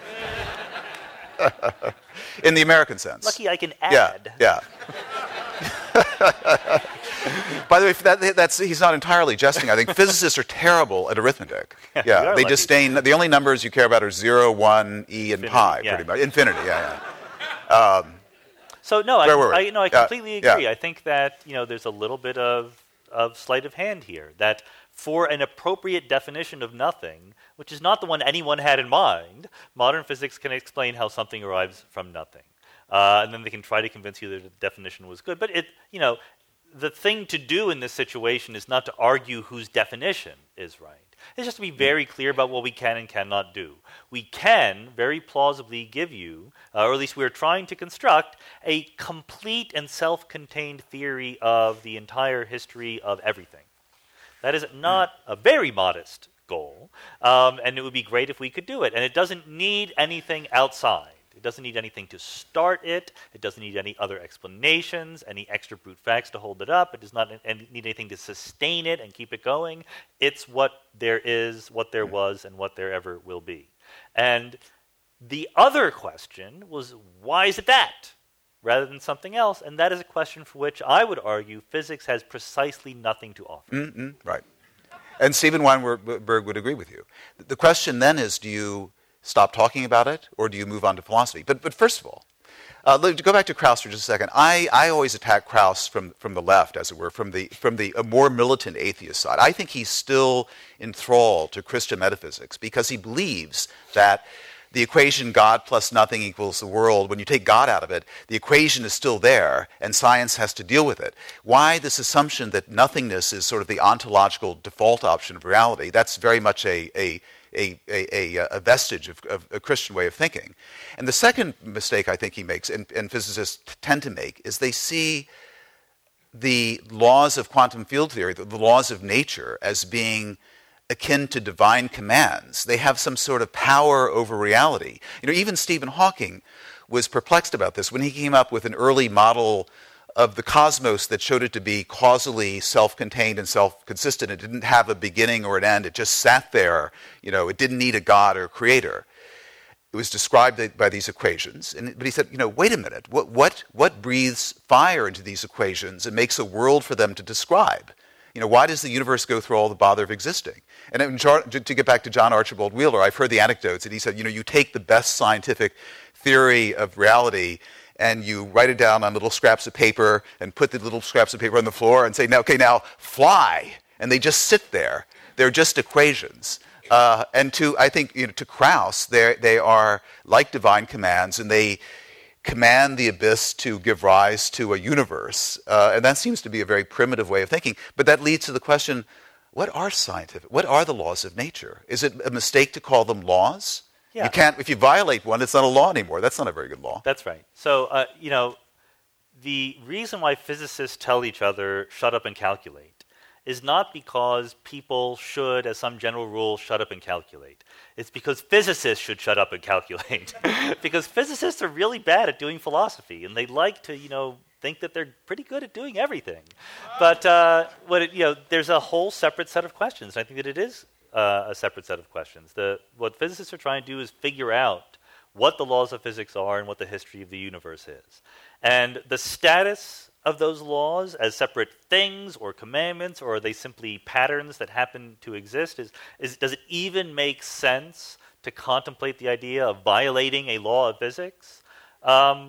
about? In the American sense. Lucky I can add. Yeah, yeah. By the way, that, that's, he's not entirely jesting. I think physicists are terrible at arithmetic. Yeah, yeah, they lucky. disdain. The only numbers you care about are zero, one, e, and Infinity, pi, yeah. pretty much. Infinity, yeah, yeah. Um, so no, I, I, you know, I completely yeah, agree. yeah. I think that you know, there's a little bit of of sleight of hand here. That for an appropriate definition of nothing, which is not the one anyone had in mind, modern physics can explain how something arrives from nothing, uh, and then they can try to convince you that the definition was good. But it, you know. The thing to do in this situation is not to argue whose definition is right. It's just to be very clear about what we can and cannot do. We can very plausibly give you, uh, or at least we're trying to construct, a complete and self-contained theory of the entire history of everything. That is not a very modest goal, um, and it would be great if we could do it. And it doesn't need anything outside. It doesn't need anything to start it. It doesn't need any other explanations, any extra brute facts to hold it up. It does not need anything to sustain it and keep it going. It's what there is, what there was, and what there ever will be. And the other question was, why is it that, rather than something else? And that is a question for which I would argue physics has precisely nothing to offer. Mm-hmm, right. And Steven Weinberg would agree with you. The question then is, do you stop talking about it, or do you move on to philosophy? But but first of all, uh, to go back to Krauss for just a second, I, I always attack Krauss from, from the left, as it were, from the from the uh, more militant atheist side. I think he's still enthralled to Christian metaphysics because he believes that the equation God plus nothing equals the world, when you take God out of it, the equation is still there, and science has to deal with it. Why this assumption that nothingness is sort of the ontological default option of reality? That's very much a, a A, a, a vestige of, of a Christian way of thinking. And the second mistake I think he makes, and, and physicists tend to make, is they see the laws of quantum field theory, the, the laws of nature, as being akin to divine commands. They have some sort of power over reality. You know, even Stephen Hawking was perplexed about this when he came up with an early model of the cosmos that showed it to be causally self-contained and self-consistent. It didn't have a beginning or an end. It just sat there. You know, it didn't need a god or a creator. It was described by these equations. And, but he said, you know, wait a minute. What, what, what breathes fire into these equations and makes a world for them to describe? You know, why does the universe go through all the bother of existing? And in, to get back to John Archibald Wheeler, I've heard the anecdotes that he said, you know, you take the best scientific theory of reality and you write it down on little scraps of paper and put the little scraps of paper on the floor and say, now, okay, now fly. And they just sit there. They're just equations. Uh, and to, I think, you know, to Krauss, they are like divine commands, and they command the abyss to give rise to a universe. Uh, and that seems to be a very primitive way of thinking. But that leads to the question, what are scientific? What are the laws of nature? Is it a mistake to call them laws? Yeah. You can't, if you violate one, it's not a law anymore. That's not a very good law. That's right. So, uh, you know, the reason why physicists tell each other, shut up and calculate, is not because people should, as some general rule, shut up and calculate. It's because physicists should shut up and calculate. Because physicists are really bad at doing philosophy, and they like to, you know, think that they're pretty good at doing everything. But uh, what it, you know, there's a whole separate set of questions. I think that it is uh, a separate set of questions. The, what physicists are trying to do is figure out what the laws of physics are and what the history of the universe is. And the status of those laws as separate things or commandments, or are they simply patterns that happen to exist? Is, is, does it even make sense to contemplate the idea of violating a law of physics? Um,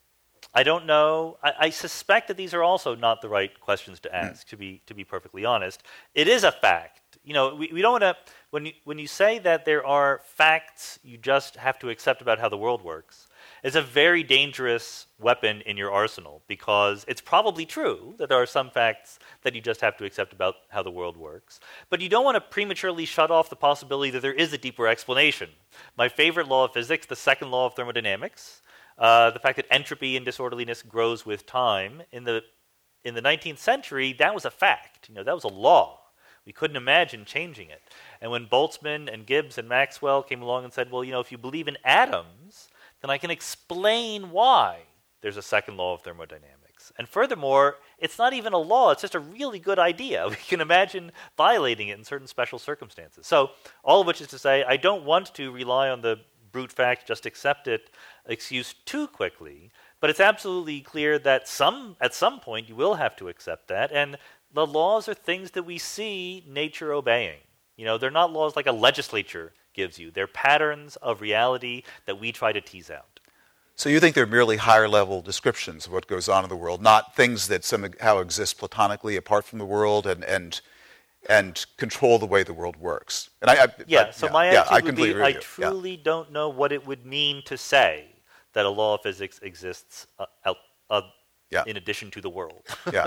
I don't know. I, I suspect that these are also not the right questions to ask, mm. to be to be perfectly honest. It is a fact. You know, we, we don't want to, when you, when you say that there are facts you just have to accept about how the world works, it's a very dangerous weapon in your arsenal, because it's probably true that there are some facts that you just have to accept about how the world works. But you don't want to prematurely shut off the possibility that there is a deeper explanation. My favorite law of physics, the second law of thermodynamics, uh, the fact that entropy and disorderliness grows with time, in the in the nineteenth century, that was a fact. You know, that was a law. We couldn't imagine changing it. And when Boltzmann and Gibbs and Maxwell came along and said, well, you know, if you believe in atoms, then I can explain why there's a second law of thermodynamics. And furthermore, it's not even a law, it's just a really good idea. We can imagine violating it in certain special circumstances. So all of which is to say, I don't want to rely on the brute fact, just accept it excuse too quickly, but it's absolutely clear that some at some point you will have to accept that, and the laws are things that we see nature obeying. You know, they're not laws like a legislature gives you. They're patterns of reality that we try to tease out. So you think they're merely higher-level descriptions of what goes on in the world, not things that somehow exist platonically apart from the world and and and control the way the world works. And I, I yeah. But, so yeah, my yeah, attitude I would be, I you. truly yeah. don't know what it would mean to say that a law of physics exists uh, out, uh, yeah. in addition to the world. yeah.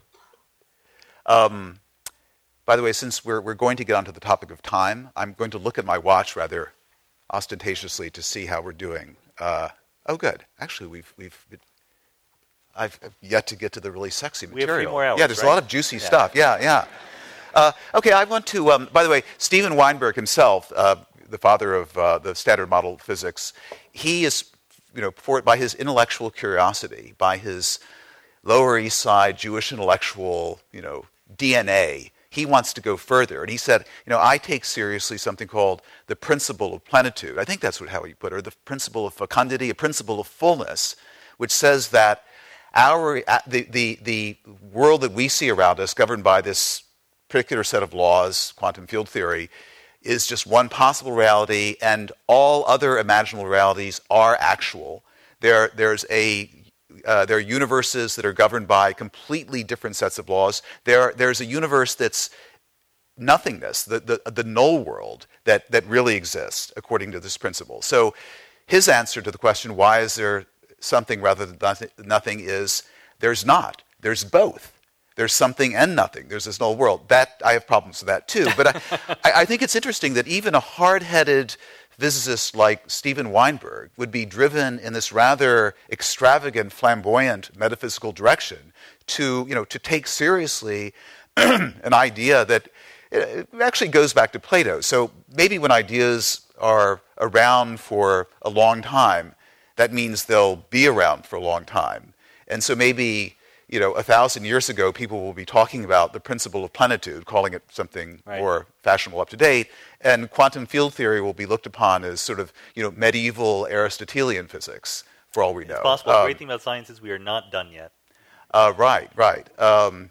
Um, by the way, since we're we're going to get onto the topic of time, I'm going to look at my watch rather ostentatiously to see how we're doing. Uh, oh, good. Actually, we've we've been, I've yet to get to the really sexy material. We have three more hours. Yeah, there's right? a lot of juicy yeah. stuff. Yeah, yeah. Uh, okay, I want to. Um, by the way, Steven Weinberg himself, uh, the father of uh, the Standard Model physics, he is, you know, for by his intellectual curiosity, by his Lower East Side Jewish intellectual, you know, D N A, he wants to go further. And he said, you know, I take seriously something called the principle of plenitude. I think that's what, how he put it, or the principle of fecundity, a principle of fullness, which says that our the, the, the world that we see around us, governed by this particular set of laws, quantum field theory, is just one possible reality, and all other imaginable realities are actual. There, there's a Uh, there are universes that are governed by completely different sets of laws. There, there's a universe that's nothingness, the, the, the null world that, that really exists according to this principle. So his answer to the question, why is there something rather than nothing, is there's not. There's both. There's something and nothing. There's this null world. That I have problems with that too. But I, I think it's interesting that even a hard-headed physicists like Steven Weinberg would be driven in this rather extravagant, flamboyant metaphysical direction to, you know, to take seriously an idea that it actually goes back to Plato. So maybe when ideas are around for a long time, that means they'll be around for a long time. And so maybe, you know, a thousand years ago, people will be talking about the principle of plenitude, calling it something right. more fashionable, up to date, and quantum field theory will be looked upon as sort of, you know, medieval Aristotelian physics, for all we know. It's possible. Um, the great thing about science is we are not done yet. Uh, right, right. Um,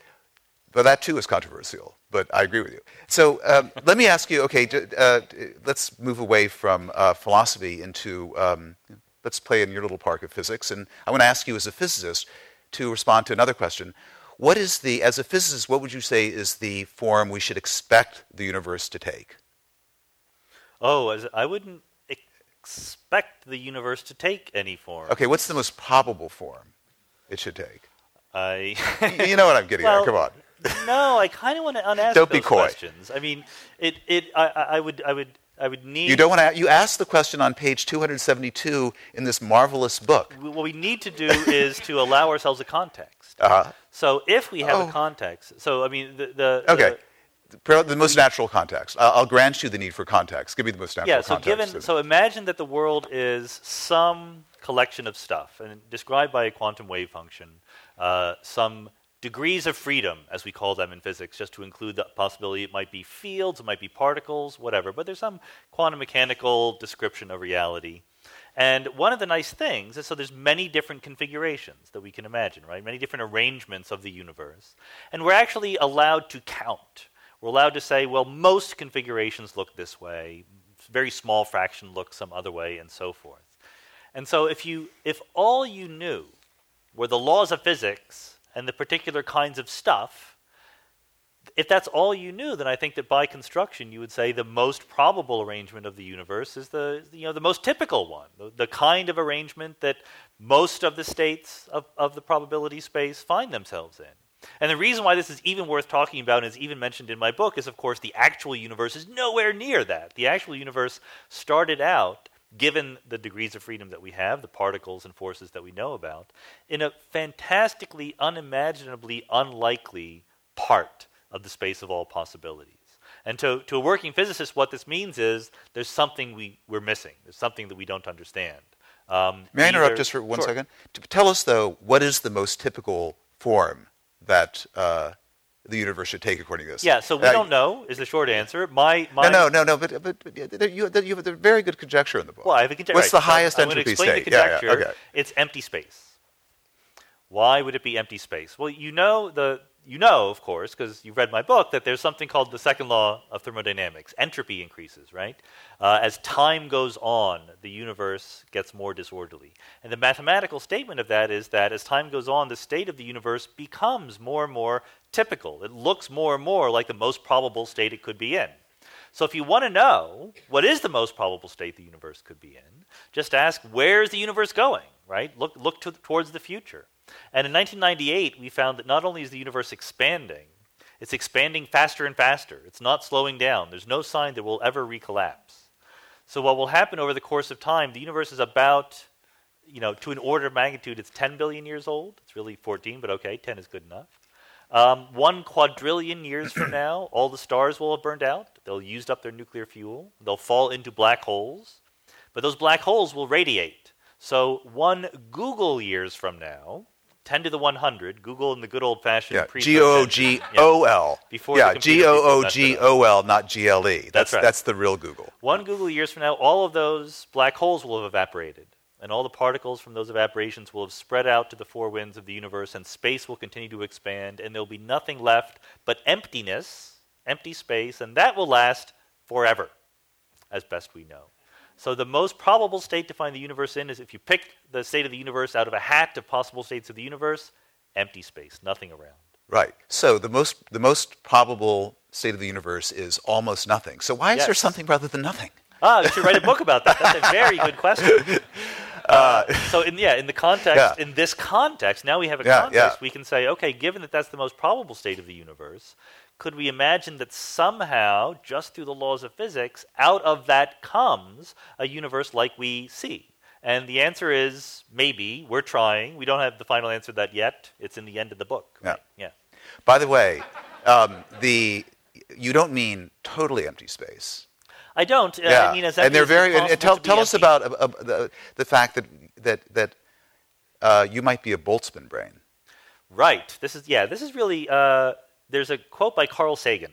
but that too is controversial. But I agree with you. So um, let me ask you. Okay, uh, let's move away from uh, philosophy into um, let's play in your little park of physics, and I want to ask you as a physicist to respond to another question. What is the, as a physicist, what would you say is the form we should expect the universe to take? Oh, as I wouldn't expect the universe to take any form. Okay, what's the most probable form it should take? I. You know what I'm getting well, at. Come on. No, I kind of want to unask Don't those be coy. questions. I mean, it. It. I. I would. I would I would need... You don't want to... You asked the question on page two hundred seventy-two in this marvelous book. What we need to do is to allow ourselves a context. Uh-huh. So if we have Oh. a context... So, I mean, the... the Okay. The, The most natural context. I'll I'll grant you the need for context. Give me the most natural yeah, so context. given... So imagine that the world is some collection of stuff, and described by a quantum wave function, uh, some degrees of freedom, as we call them in physics, just to include the possibility it might be fields, it might be particles, whatever, but there's some quantum mechanical description of reality. And one of the nice things is so there's many different configurations that we can imagine, right? Many different arrangements of the universe. And we're actually allowed to count. We're allowed to say, well, most configurations look this way, very small fraction looks some other way, and so forth. And so if you, if all you knew were the laws of physics and the particular kinds of stuff, if that's all you knew, then I think that by construction you would say the most probable arrangement of the universe is the, you know, the most typical one, the, the kind of arrangement that most of the states of, of the probability space find themselves in. And the reason why this is even worth talking about and is even mentioned in my book is, of course, the actual universe is nowhere near that. The actual universe started out, given the degrees of freedom that we have, the particles and forces that we know about, in a fantastically, unimaginably unlikely part of the space of all possibilities. And to, to a working physicist, what this means is there's something we, we're missing. There's something that we don't understand. Um, May I either, interrupt just for one sure. second? To tell us, though, what is the most typical form that uh, the universe should take according to this? Yeah, so we Uh, don't know, is the short answer. My, my No, no, no, no. But, but, but yeah, you, you have a very good conjecture in the book. Well, I have a conjecture. What's right, the so highest I'm gonna entropy explain state? The Yeah, yeah, conjecture. okay. It's empty space. Why would it be empty space? Well, you know the you know, of course, because you've read my book, that there's something called the second law of thermodynamics. Entropy increases, right? Uh, as time goes on, the universe gets more disorderly. And the mathematical statement of that is that as time goes on, the state of the universe becomes more and more typical. It looks more and more like the most probable state it could be in. So if you want to know what is the most probable state the universe could be in, just ask, where's the universe going, right? Look, look to, towards the future. And in nineteen ninety-eight, we found that not only is the universe expanding, it's expanding faster and faster. It's not slowing down. There's no sign that we'll ever recollapse. So what will happen over the course of time, the universe is about, you know, to an order of magnitude, it's ten billion years old. It's really fourteen, but okay, ten is good enough. Um, one quadrillion years from now, all the stars will have burned out. They'll have used up their nuclear fuel. They'll fall into black holes. But those black holes will radiate. So one Google years from now, ten to the one hundred, Google in the good old-fashioned Yeah, pre G O O G O L. Yeah, before yeah, the computer G O O people G messed it O L, not G L E. That's, That's right. That's the real Google. One Google years from now, all of those black holes will have evaporated, and all the particles from those evaporations will have spread out to the four winds of the universe, and space will continue to expand, and there'll be nothing left but emptiness, empty space, and that will last forever, as best we know. So the most probable state to find the universe in is if you pick the state of the universe out of a hat of possible states of the universe, empty space, nothing around. Right. So the most the most probable state of the universe is almost nothing. So why is Yes. there something rather than nothing? Ah, you should write a book about that. That's a very good question. Uh, so in yeah, in the context, Yeah. in this context, now we have a Yeah, context. yeah. We can say, okay, given that that's the most probable state of the universe, could we imagine that somehow, just through the laws of physics, out of that comes a universe like we see? And the answer is maybe. We're trying. We don't have the final answer to that yet. It's in the end of the book. Yeah. Right? Yeah. By the way, um, the you don't mean totally empty space. I don't. Uh, Yeah, I mean, as and empty they're as very. it's And, and possible tell to be tell us empty. about uh, uh, the the fact that that that uh, you might be a Boltzmann brain. Right. This is yeah. This is really. Uh, there's a quote by Carl Sagan.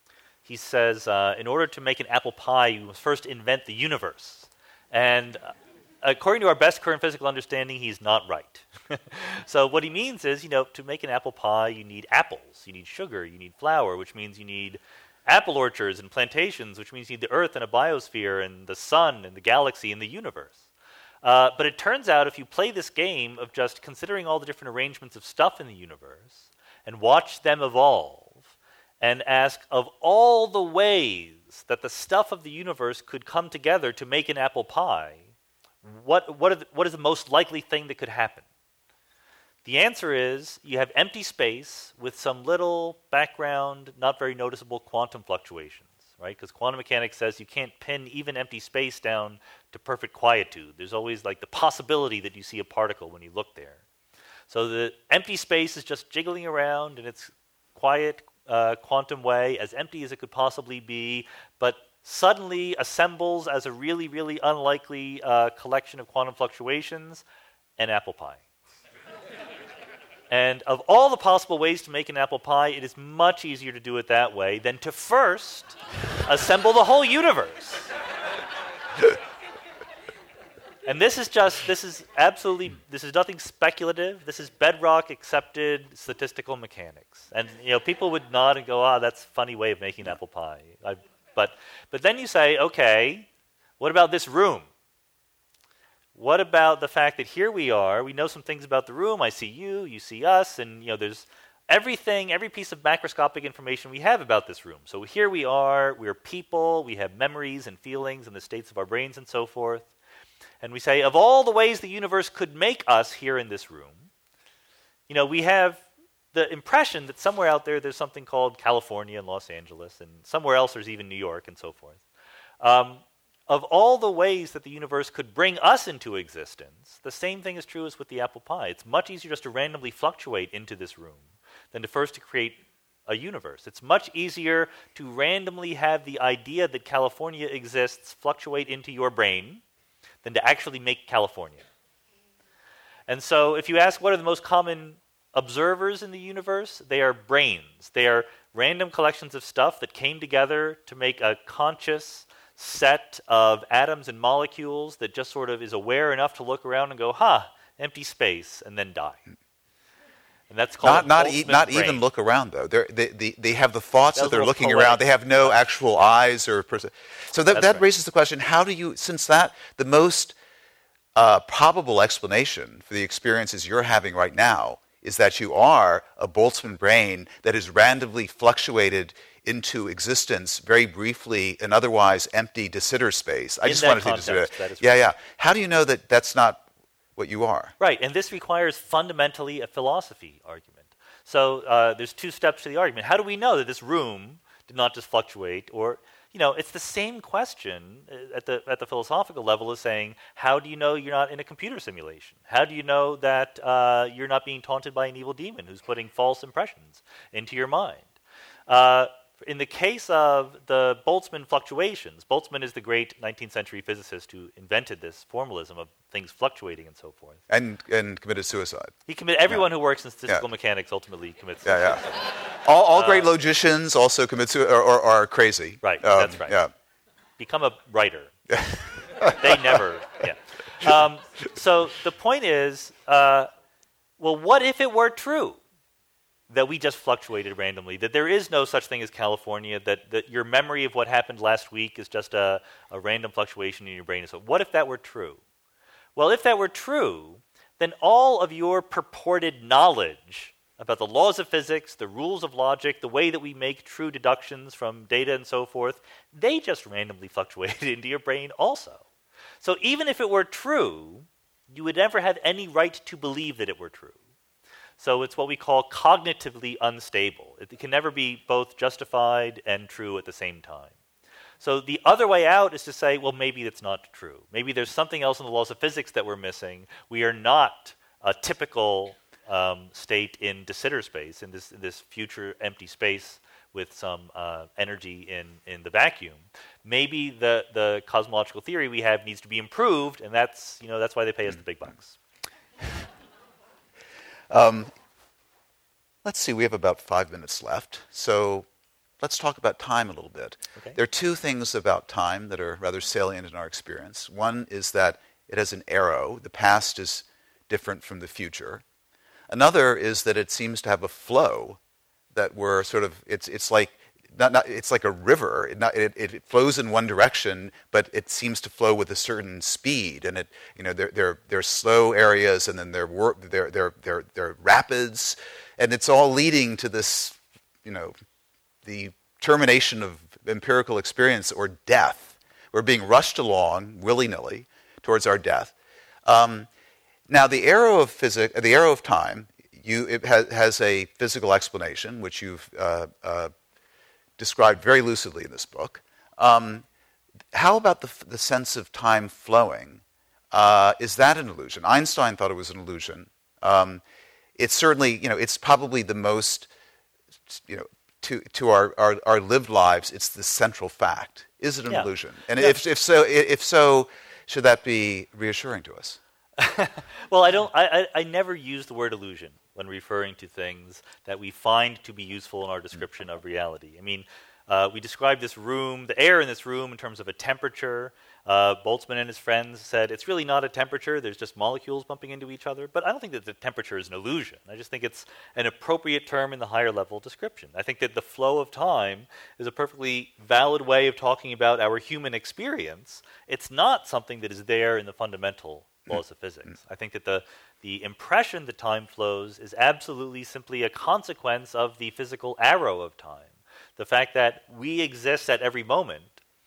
He says, uh, "In order to make an apple pie, you must first invent the universe." And uh, according to our best current physical understanding, he's not right. So what he means is, you know, to make an apple pie, you need apples, you need sugar, you need flour, which means you need apple orchards and plantations, which means you need the earth and a biosphere and the sun and the galaxy and the universe. Uh, but it turns out if you play this game of just considering all the different arrangements of stuff in the universe and watch them evolve and ask of all the ways that the stuff of the universe could come together to make an apple pie, what, what, are the, what is the most likely thing that could happen? The answer is you have empty space with some little background, not very noticeable quantum fluctuations, right? Because quantum mechanics says you can't pin even empty space down to perfect quietude. There's always like the possibility that you see a particle when you look there. So the empty space is just jiggling around in its quiet uh, quantum way, as empty as it could possibly be, but suddenly assembles as a really, really unlikely uh, collection of quantum fluctuations, an apple pie. And of all the possible ways to make an apple pie, it is much easier to do it that way than to first assemble the whole universe. And this is just, this is absolutely, this is nothing speculative. This is bedrock accepted statistical mechanics. And you know, people would nod and go, ah, that's a funny way of making an apple pie. I, but, but then you say, okay, what about this room? What about the fact that here we are, we know some things about the room, I see you, you see us, and you know, there's everything, every piece of macroscopic information we have about this room. So here we are, we're people, we have memories and feelings and the states of our brains and so forth. And we say, of all the ways the universe could make us here in this room, you know, we have the impression that somewhere out there there's something called California and Los Angeles, and somewhere else there's even New York and so forth. Um, of all the ways that the universe could bring us into existence, the same thing is true as with the apple pie. It's much easier just to randomly fluctuate into this room than to first to create a universe. It's much easier to randomly have the idea that California exists fluctuate into your brain than to actually make California. And so if you ask what are the most common observers in the universe, they are brains. They are random collections of stuff that came together to make a conscious set of atoms and molecules that just sort of is aware enough to look around and go, huh, empty space, and then die. And that's called not not, e- not brain. even look around though. They're, they they they have the thoughts That's that they're looking poetic. around. They have no actual eyes or person. So that That's that right. raises the question: how do you, since that the most uh, probable explanation for the experiences you're having right now is that you are a Boltzmann brain that is randomly fluctuated into existence very briefly in otherwise empty de Sitter space. I In just that wanted context, to do it. that is Yeah, right. yeah. How do you know that that's not what you are? Right, and this requires fundamentally a philosophy argument. So uh, there's two steps to the argument. How do we know that this room did not just fluctuate? Or, you know, it's the same question at the at the philosophical level as saying, how do you know you're not in a computer simulation? How do you know that uh, you're not being taunted by an evil demon who's putting false impressions into your mind? Uh, In the case of the Boltzmann fluctuations, Boltzmann is the great nineteenth century physicist who invented this formalism of things fluctuating and so forth. And and committed suicide. He committed, everyone Yeah. who works in statistical Yeah. mechanics ultimately commits Yeah, suicide. yeah. All, all great logicians also commit suicide or, or are crazy. Right, Um, that's right. Yeah. Become a writer. They never, yeah. Um, so the point is, uh, well, what if it were true that we just fluctuated randomly, that there is no such thing as California, that, that your memory of what happened last week is just a, a random fluctuation in your brain? So what if that were true? Well, if that were true, then all of your purported knowledge about the laws of physics, the rules of logic, the way that we make true deductions from data and so forth, they just randomly fluctuated into your brain also. So even if it were true, you would never have any right to believe that it were true. So it's what we call cognitively unstable. It can never be both justified and true at the same time. So the other way out is to say, well, maybe that's not true. Maybe there's something else in the laws of physics that we're missing. We are not a typical um, state in de Sitter space, in this, in this future empty space with some uh, energy in, in the vacuum. Maybe the, the cosmological theory we have needs to be improved, and that's, you know, that's why they pay us the big bucks. Um, let's see, we have about five minutes left. So let's talk about time a little bit. Okay. There are two things about time that are rather salient in our experience. One is that it has an arrow. The past is different from the future. Another is that it seems to have a flow that we're sort of, it's it's like, not, not, it's like a river. It, not, it, it flows in one direction, but it seems to flow with a certain speed. And it, you know, there there there are slow areas, and then there were there there there there are rapids, and it's all leading to this, you know, the termination of empirical experience or death. We're being rushed along willy-nilly towards our death. Um, now, the arrow of physics, the arrow of time, you it has, has a physical explanation, which you've uh, uh, described very lucidly in this book. Um, how about the, the sense of time flowing? Uh, is that an illusion? Einstein thought it was an illusion. Um, it's certainly, you know, it's probably the most, you know, to to our, our, our lived lives, it's the central fact. Is it an yeah. illusion? And yeah. if if so, if so, should that be reassuring to us? Well, I don't. I, I I never use the word illusion when referring to things that we find to be useful in our description of reality. I mean, uh, we described this room, the air in this room, in terms of a temperature. Uh, Boltzmann and his friends said it's really not a temperature, there's just molecules bumping into each other. But I don't think that the temperature is an illusion. I just think it's an appropriate term in the higher level description. I think that the flow of time is a perfectly valid way of talking about our human experience. It's not something that is there in the fundamental laws of physics. I think that the, the impression that time flows is absolutely simply a consequence of the physical arrow of time. The fact that we exist at every moment,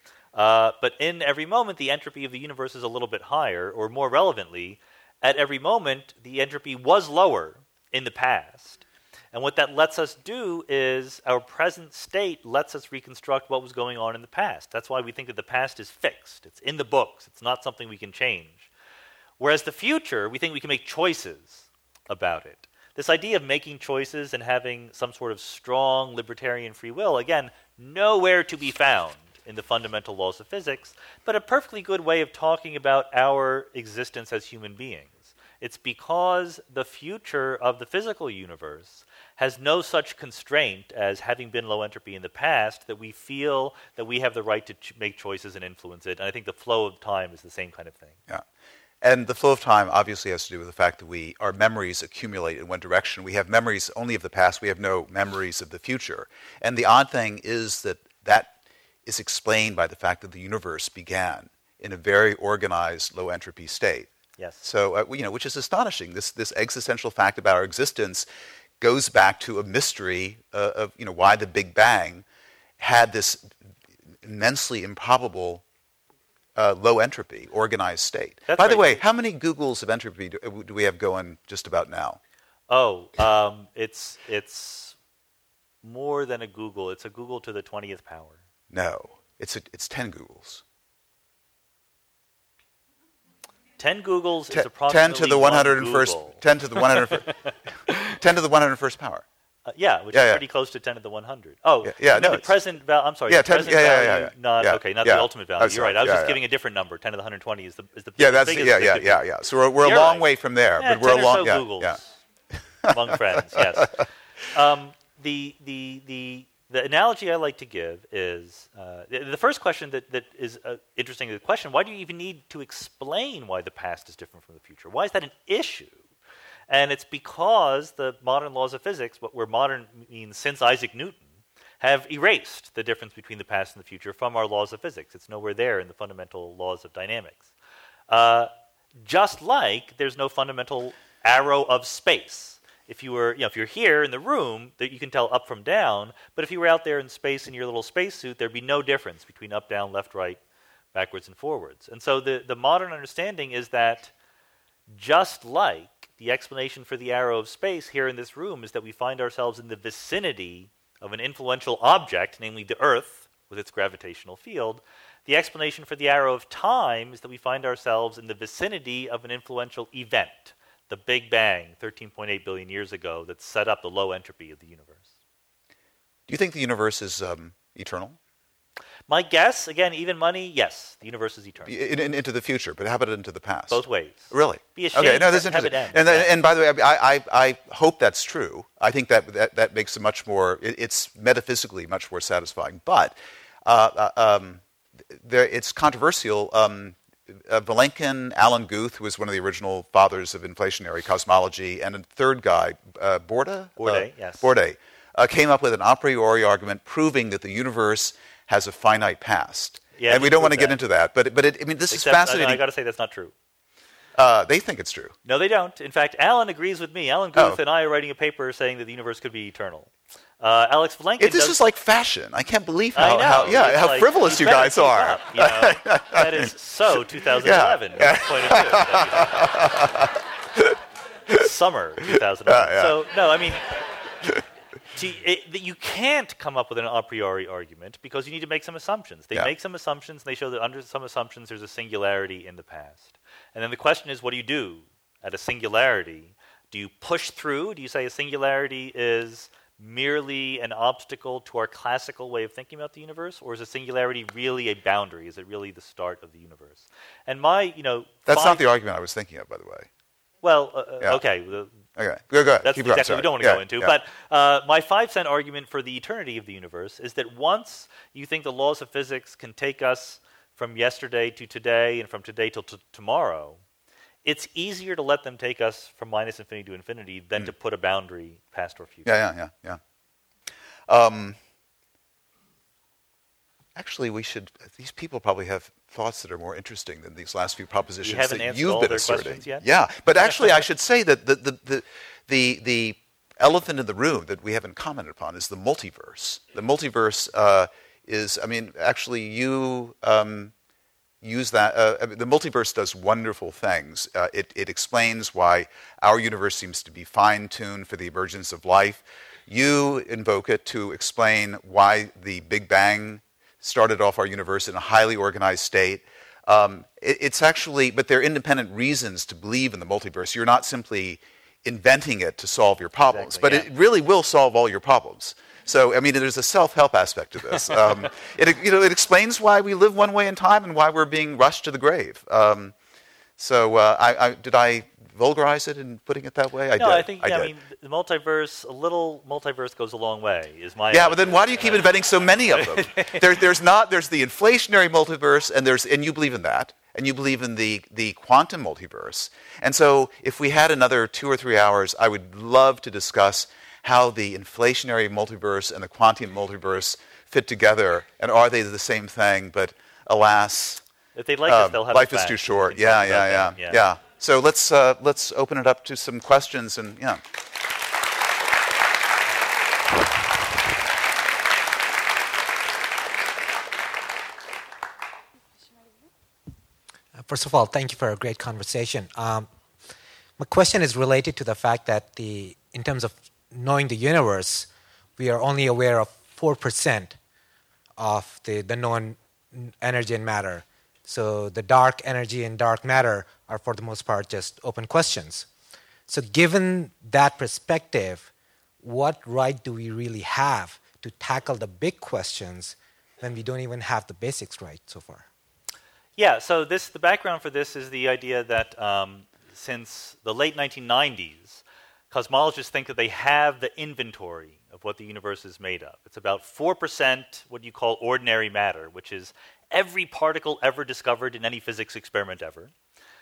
Uh, but in every moment, the entropy of the universe is a little bit higher, or more relevantly, at every moment, the entropy was lower in the past. And what that lets us do is our present state lets us reconstruct what was going on in the past. That's why we think that the past is fixed. It's in the books. It's not something we can change. Whereas the future, we think we can make choices about it. This idea of making choices and having some sort of strong libertarian free will, again, nowhere to be found in the fundamental laws of physics, but a perfectly good way of talking about our existence as human beings. It's because the future of the physical universe has no such constraint as having been low entropy in the past that we feel that we have the right to ch- make choices and influence it. And I think the flow of time is the same kind of thing. Yeah. And the flow of time obviously has to do with the fact that we our memories accumulate in one direction. We have memories only of the past. We have no memories of the future. And the odd thing is that that is explained by the fact that the universe began in a very organized low entropy state. Yes. So, uh, you know, which is astonishing. This this existential fact about our existence goes back to a mystery uh, of, you know, why the Big Bang had this immensely improbable uh, low entropy organized state. That's By the right. way, how many Googles of entropy do, do we have going just about now? Oh, um, it's it's more than a Google. It's a Google to the twentieth power. No, it's a, it's ten Googles. ten Googles Ten, is approximately ten to the one hundred first. Google. Ten to the one hundred. ten to the one hundred first power. Uh, yeah, which Yeah, is yeah. pretty close to ten to the one hundred. Oh, Yeah, yeah, you mean no, the present value. I'm sorry. Yeah, the ten, present yeah, yeah, value, yeah, yeah. not Yeah, okay, not yeah. the ultimate value. I'm You're sorry, right. I was yeah, just yeah. giving a different number. ten to the one hundred twenty is the is the Yeah, that's biggest yeah, that yeah, could be. yeah, yeah. So we're we're a You're long right. way from there, Yeah, but we're ten a long or so yeah, Googles yeah. among friends. Yes. Um, the the the the analogy I like to give is uh, the, the first question that that is uh, interesting. The question: why do you even need to explain why the past is different from the future? Why is that an issue? And it's because the modern laws of physics, what where modern means since Isaac Newton, have erased the difference between the past and the future from our laws of physics. It's nowhere there in the fundamental laws of dynamics. Uh, just like there's no fundamental arrow of space. If you were, you know, if you're here in the room, that you can tell up from down. But if you were out there in space in your little spacesuit, there'd be no difference between up, down, left, right, backwards, and forwards. And so the, the modern understanding is that just like the explanation for the arrow of space here in this room is that we find ourselves in the vicinity of an influential object, namely the Earth with its gravitational field, the explanation for the arrow of time is that we find ourselves in the vicinity of an influential event, the Big Bang, thirteen point eight billion years ago, that set up the low entropy of the universe. Do you think the universe is um, eternal? My guess, again, even money, yes, the universe is eternal. In, in, into the future, but how about into the past? Both ways. Really? Be ashamed okay, no, that's to have interesting. it end. And, then, Yeah. and by the way, I, I, I hope that's true. I think that that, that makes it much more, it, it's metaphysically much more satisfying. But uh, uh, um, there, it's controversial. Um, uh, Vilenkin, Alan Guth, who was one of the original fathers of inflationary cosmology, and a third guy, uh, Bourdieu? Bourdieu, uh, yes. Bourdieu, uh, came up with an a priori argument proving that the universe has a finite past. Yeah, and we you don't want to proved get that. into that. But, but it, I mean, this Except, is fascinating. I, I got to say that's not true. Uh, they think it's true. No, they don't. In fact, Alan agrees with me. Alan Guth Oh. and I are writing a paper saying that the universe could be eternal. Uh, Alex Vilenkin It, this does, is like fashion. I can't believe I how, know. how yeah It's how like, frivolous you better guys keep are. up, you know? That is so twenty eleven. Yeah, Point of view. Summer two thousand eleven. Yeah, yeah. So no, I mean, to, it, that you can't come up with an a priori argument because you need to make some assumptions. They yeah. make some assumptions, and they show that under some assumptions there's a singularity in the past. And then the question is, what do you do at a singularity? Do you push through? Do you say a singularity is merely an obstacle to our classical way of thinking about the universe, or is a singularity really a boundary? Is it really the start of the universe? And my, you know, that's not the argument I was thinking of, by the way. Well, uh, yeah. okay. The, okay, go, go ahead. That's Keep exactly what we don't want to yeah, go into. Yeah. But uh, my five-cent argument for the eternity of the universe is that once you think the laws of physics can take us from yesterday to today and from today till t- tomorrow, it's easier to let them take us from minus infinity to infinity than mm. to put a boundary past or future. Yeah, yeah, yeah, yeah. Um, actually, we should. These people probably have thoughts that are more interesting than these last few propositions you haven't that answered you've all been their asserting. Questions yet? Yeah, but actually, I should say that the the, the the the elephant in the room that we haven't commented upon is the multiverse. The multiverse uh, is. I mean, actually, you. Um, use that. Uh, I mean, the multiverse does wonderful things. Uh, it, it explains why our universe seems to be fine-tuned for the emergence of life. You invoke it to explain why the Big Bang started off our universe in a highly organized state. Um, it, it's actually, but there are independent reasons to believe in the multiverse. You're not simply inventing it to solve your problems, exactly, but yeah. it really will solve all your problems. So, I mean, there's a self-help aspect to this. Um, it, you know, it explains why we live one way in time and why we're being rushed to the grave. Um, so, uh, I, I, did I vulgarize it in putting it that way? I no, did. I think, I, yeah, did. I mean, the multiverse, a little multiverse goes a long way, is my Yeah, but then why do you keep inventing so many of them? there, there's not, there's the inflationary multiverse, and there's, and you believe in that, and you believe in the, the quantum multiverse. And so, if we had another two or three hours, I would love to discuss how the inflationary multiverse and the quantum multiverse fit together, and are they the same thing? But alas, if they like um, us, they'll have life us is back. too short. Yeah, yeah, yeah, yeah, yeah. So let's uh, let's open it up to some questions, and yeah. First of all, thank you for a great conversation. Um, my question is related to the fact that the, in terms of knowing the universe, we are only aware of four percent of the, the known energy and matter. So the dark energy and dark matter are, for the most part, just open questions. So given that perspective, what right do we really have to tackle the big questions when we don't even have the basics right so far? Yeah, so this the background for this is the idea that um, since the late nineteen nineties, cosmologists think that they have the inventory of what the universe is made of. It's about four percent what you call ordinary matter, which is every particle ever discovered in any physics experiment ever.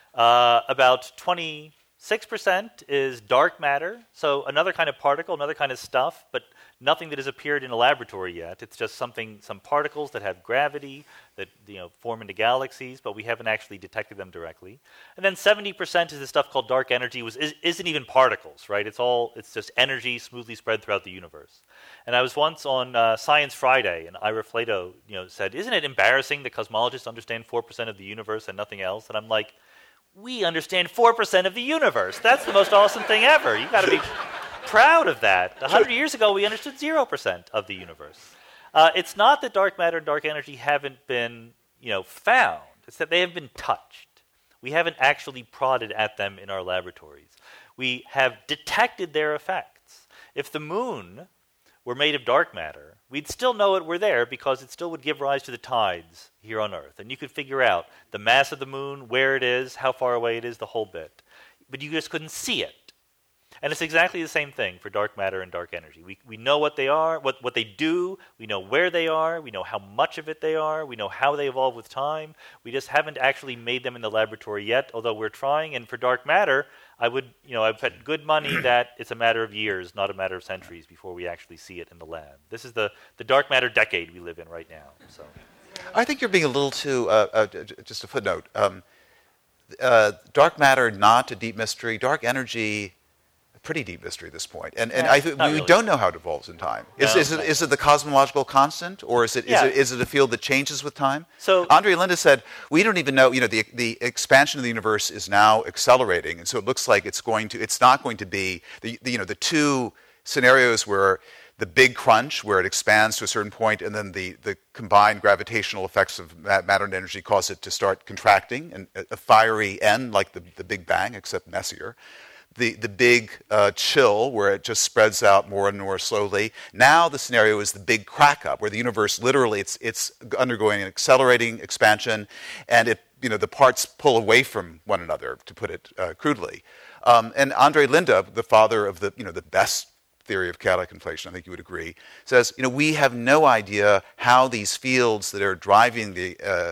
Uh, about twenty-six percent is dark matter, so another kind of particle, another kind of stuff, but nothing that has appeared in a laboratory yet. It's just something, some particles that have gravity, that you know form into galaxies, but we haven't actually detected them directly. And then seventy percent is this stuff called dark energy, which is, isn't even particles, right? It's all it's just energy smoothly spread throughout the universe. And I was once on uh, Science Friday, and Ira Flatow, you know, said, "Isn't it embarrassing that cosmologists understand four percent of the universe and nothing else?" And I'm like, "We understand four percent of the universe. That's the most awesome thing ever. You've got to be proud of that. A hundred years ago, we understood zero percent of the universe." Uh, it's not that dark matter and dark energy haven't been, you know, found. It's that they have been touched. We haven't actually prodded at them in our laboratories. We have detected their effects. If the moon were made of dark matter, we'd still know it were there because it still would give rise to the tides here on Earth. And you could figure out the mass of the moon, where it is, how far away it is, the whole bit. But you just couldn't see it. And it's exactly the same thing for dark matter and dark energy. We we know what they are, what, what they do, we know where they are, we know how much of it they are, we know how they evolve with time. We just haven't actually made them in the laboratory yet, although we're trying. And for dark matter, I would, you know, I've bet good money that it's a matter of years, not a matter of centuries, before we actually see it in the lab. This is the, the dark matter decade we live in right now. So, I think you're being a little too, uh, uh, just a footnote, um, uh, dark matter, not a deep mystery. Dark energy, pretty deep mystery at this point, and and yeah, I th- we really. don't know how it evolves in time. Is, No, is it is it the cosmological constant, or is it yeah. is it is it a field that changes with time? So Andre Linde said we don't even know. You know, the the expansion of the universe is now accelerating, and so it looks like it's going to. It's not going to be the, the you know the two scenarios where the big crunch where it expands to a certain point, and then the, the combined gravitational effects of matter and energy cause it to start contracting, and a, a fiery end like the, the Big Bang, except messier. The, the big uh, chill where it just spreads out more and more slowly. Now the scenario is the big crack up where the universe literally, it's, it's undergoing an accelerating expansion, and it, you know, the parts pull away from one another, to put it uh, crudely. Um, and Andre Linde, the father of the, you know, the best theory of chaotic inflation, I think you would agree, says, you know, we have no idea how these fields that are driving the uh,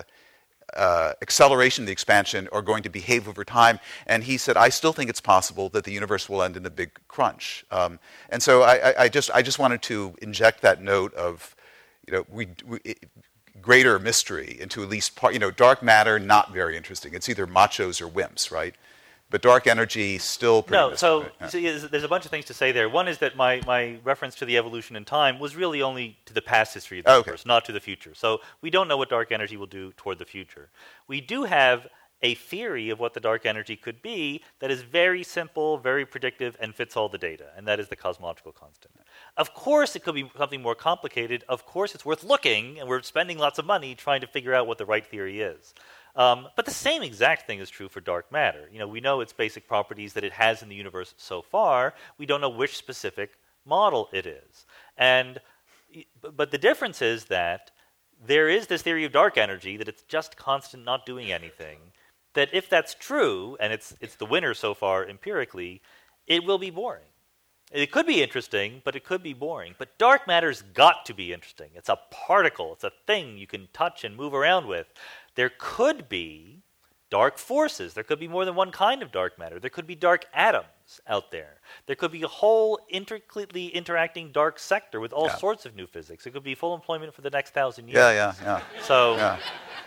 uh, acceleration of the expansion are going to behave over time. And he said, I still think it's possible that the universe will end in a big crunch. Um, and so I, I, I just I just wanted to inject that note of, you know, we, we it, greater mystery into at least part. You know, dark matter, not very interesting. It's either machos or wimps, right? But dark energy still pretty No, so, right? yeah. so yeah, there's a bunch of things to say there. One is that my, my reference to the evolution in time was really only to the past history of the oh, okay. universe, not to the future. So we don't know what dark energy will do toward the future. We do have a theory of what the dark energy could be that is very simple, very predictive, and fits all the data, and that is the cosmological constant. Of course, it could be something more complicated. Of course, it's worth looking, and we're spending lots of money trying to figure out what the right theory is. Um, but the same exact thing is true for dark matter. You know, we know its basic properties that it has in the universe so far. We don't know which specific model it is. And but the difference is that there is this theory of dark energy that it's just constant, not doing anything. That if that's true, and it's it's the winner so far empirically, it will be boring. It could be interesting, but it could be boring. But dark matter's got to be interesting. It's a particle. It's a thing you can touch and move around with. There could be dark forces. There could be more than one kind of dark matter. There could be dark atoms out there. There could be a whole intricately interacting dark sector with all yeah. sorts of new physics. It could be full employment for the next thousand years. Yeah, yeah, yeah. So yeah.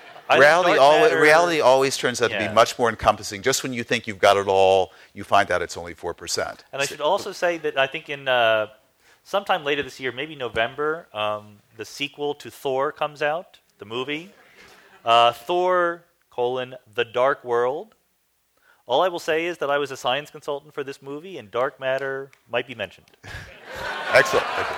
I reality, think always, matter, reality always turns out yeah. to be much more encompassing. Just when you think you've got it all, you find out it's only four percent. And I should also say that I think in uh, sometime later this year, maybe November, um, the sequel to Thor comes out, the movie. Uh, Thor, colon, The Dark World. All I will say is that I was a science consultant for this movie, and dark matter might be mentioned. Excellent. Okay.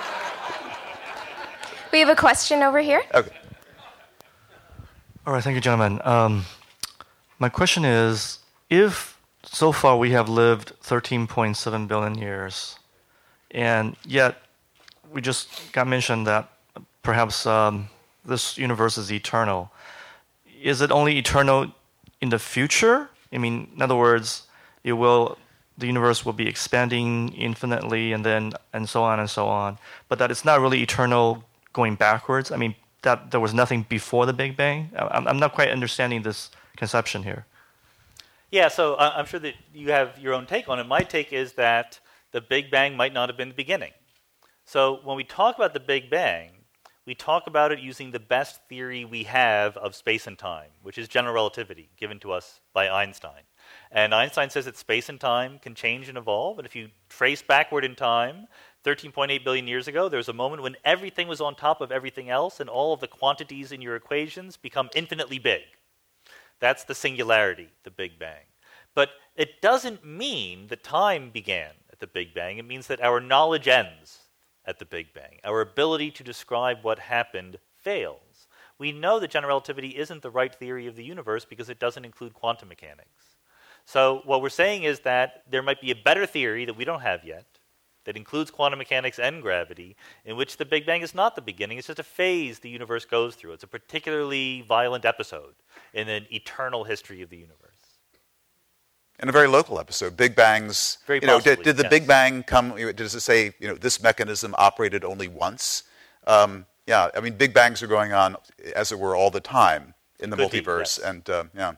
We have a question over here. Okay. All right, thank you, gentlemen. Um, my question is, if so far we have lived thirteen point seven billion years, and yet we just got mentioned that perhaps um, this universe is eternal, is it only eternal in the future? I mean, in other words, it will, the universe will be expanding infinitely, and then and so on and so on, but that it's not really eternal going backwards. I mean, that there was nothing before the Big Bang. I'm, I'm not quite understanding this conception here. Yeah, so uh, I'm sure that you have your own take on it. My take is that the Big Bang might not have been the beginning. So when we talk about the Big Bang, we talk about it using the best theory we have of space and time, which is general relativity, given to us by Einstein. And Einstein says that space and time can change and evolve, and if you trace backward in time, thirteen point eight billion years ago, there was a moment when everything was on top of everything else, and all of the quantities in your equations become infinitely big. That's the singularity, the Big Bang. But it doesn't mean that time began at the Big Bang. It means that our knowledge ends at the Big Bang. Our ability to describe what happened fails. We know that general relativity isn't the right theory of the universe because it doesn't include quantum mechanics. So what we're saying is that there might be a better theory that we don't have yet that includes quantum mechanics and gravity, in which the Big Bang is not the beginning. It's just a phase the universe goes through. It's a particularly violent episode in an eternal history of the universe. And a very local episode. Big Bangs. Very you know, possibly, did, did the yes. Big Bang come? Does it say, you know, this mechanism operated only once? Um, yeah, I mean, Big Bangs are going on, as it were, all the time in the Could be, multiverse, yes. and uh, yeah.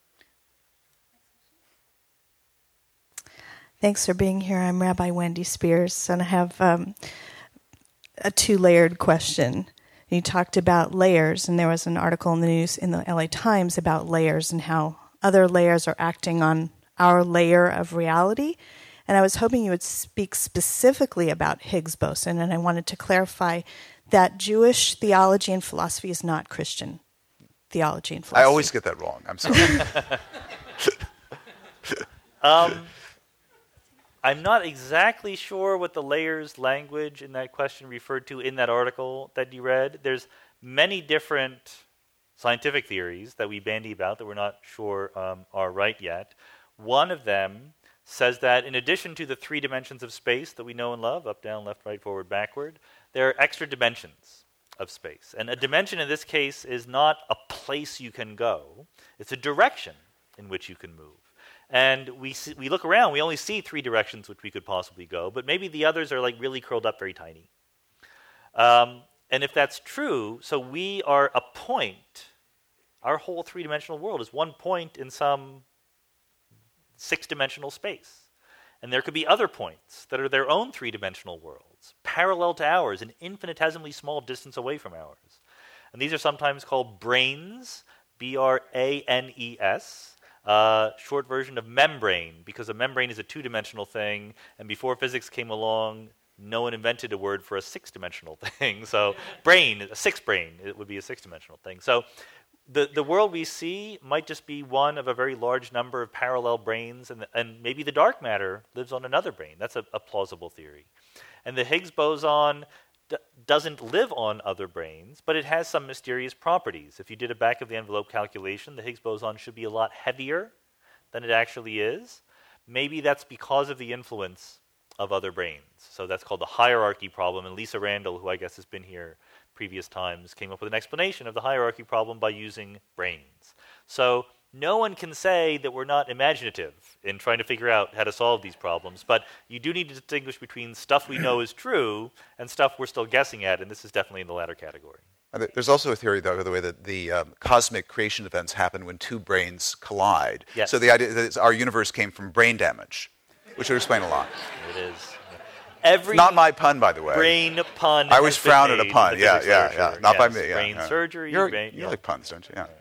Thanks for being here. I'm Rabbi Wendy Spears, and I have um, a two-layered question. You talked about layers, and there was an article in the news in the L A Times about layers and how other layers are acting on our layer of reality. And I was hoping you would speak specifically about Higgs boson, and I wanted to clarify that Jewish theology and philosophy is not Christian theology and philosophy. I always get that wrong. I'm sorry. Um, I'm not exactly sure what the layers language in that question referred to in that article that you read. There's many different scientific theories that we bandy about that we're not sure um, are right yet. One of them says that in addition to the three dimensions of space that we know and love, up, down, left, right, forward, backward, there are extra dimensions of space. And a dimension in this case is not a place you can go, it's a direction in which you can move. And we see, we look around, we only see three directions which we could possibly go, but maybe the others are like really curled up very tiny. Um, and if that's true, so we are a point, our whole three-dimensional world is one point in some six-dimensional space. And there could be other points that are their own three-dimensional worlds, parallel to ours, an infinitesimally small distance away from ours. And these are sometimes called branes, B R A N E S, uh, short version of membrane, because a membrane is a two-dimensional thing, and before physics came along, no one invented a word for a six-dimensional thing. So brain, a six brain, it would be a six-dimensional thing. So The the world we see might just be one of a very large number of parallel branes, and, the, and maybe the dark matter lives on another brane. That's a, a plausible theory. And the Higgs boson d- doesn't live on other branes, but it has some mysterious properties. If you did a back-of-the-envelope calculation, the Higgs boson should be a lot heavier than it actually is. Maybe that's because of the influence of other branes. So that's called the hierarchy problem, and Lisa Randall, who I guess has been here previous times, came up with an explanation of the hierarchy problem by using branes. So no one can say that we're not imaginative in trying to figure out how to solve these problems, but you do need to distinguish between stuff we know is true and stuff we're still guessing at, and this is definitely in the latter category. There's also a theory, though, by the way, that the um, cosmic creation events happen when two brains collide. Yes. So the idea that our universe came from brain damage, which would explain a lot. It is. Every Not my pun, by the way. brain pun. I always has been frown at a made pun. in the Yeah, physics yeah, literature. yeah. Not by Yes, me. Yeah, brain yeah. surgery. You're, brain, you yeah. like puns, don't you? Yeah.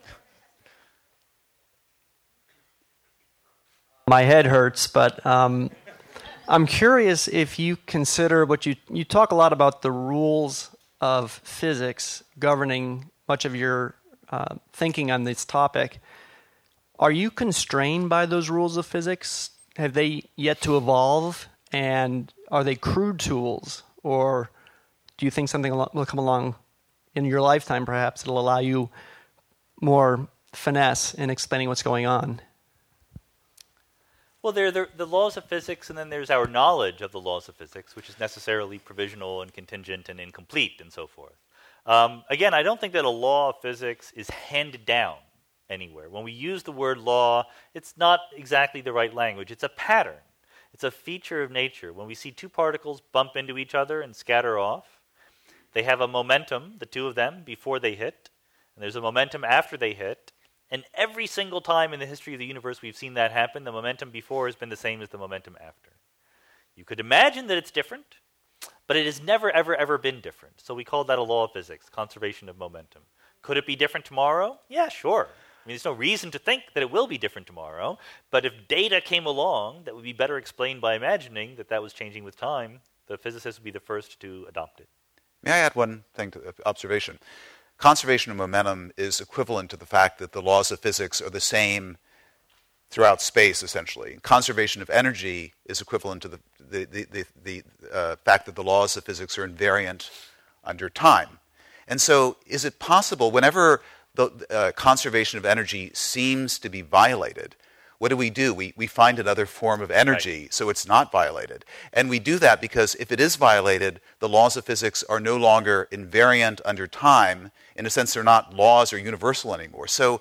My head hurts, but um, I'm curious if you consider what you you talk a lot about the rules of physics governing much of your uh, thinking on this topic. Are you constrained by those rules of physics? Have they yet to evolve? And are they crude tools? Or do you think something will come along in your lifetime, perhaps, that will allow you more finesse in explaining what's going on? Well, there are the, the laws of physics, and then there's our knowledge of the laws of physics, which is necessarily provisional and contingent and incomplete and so forth. Um, again, I don't think that a law of physics is handed down anywhere. When we use the word law, it's not exactly the right language. It's a pattern. It's a feature of nature. When we see two particles bump into each other and scatter off, they have a momentum, the two of them, before they hit, and there's a momentum after they hit. And every single time in the history of the universe we've seen that happen, the momentum before has been the same as the momentum after. You could imagine that it's different, but it has never, ever, ever been different. So we call that a law of physics, conservation of momentum. Could it be different tomorrow? Yeah, sure. I mean, there's no reason to think that it will be different tomorrow, but if data came along that would be better explained by imagining that that was changing with time, the physicists would be the first to adopt it. May I add one thing to observation? Conservation of momentum is equivalent to the fact that the laws of physics are the same throughout space, essentially. Conservation of energy is equivalent to the, the, the, the, the uh, fact that the laws of physics are invariant under time. And so is it possible, whenever the uh, conservation of energy seems to be violated, what do we do? We, we find another form of energy right. so it's not violated. And we do that because if it is violated, the laws of physics are no longer invariant under time. In a sense, they're not laws or universal anymore. So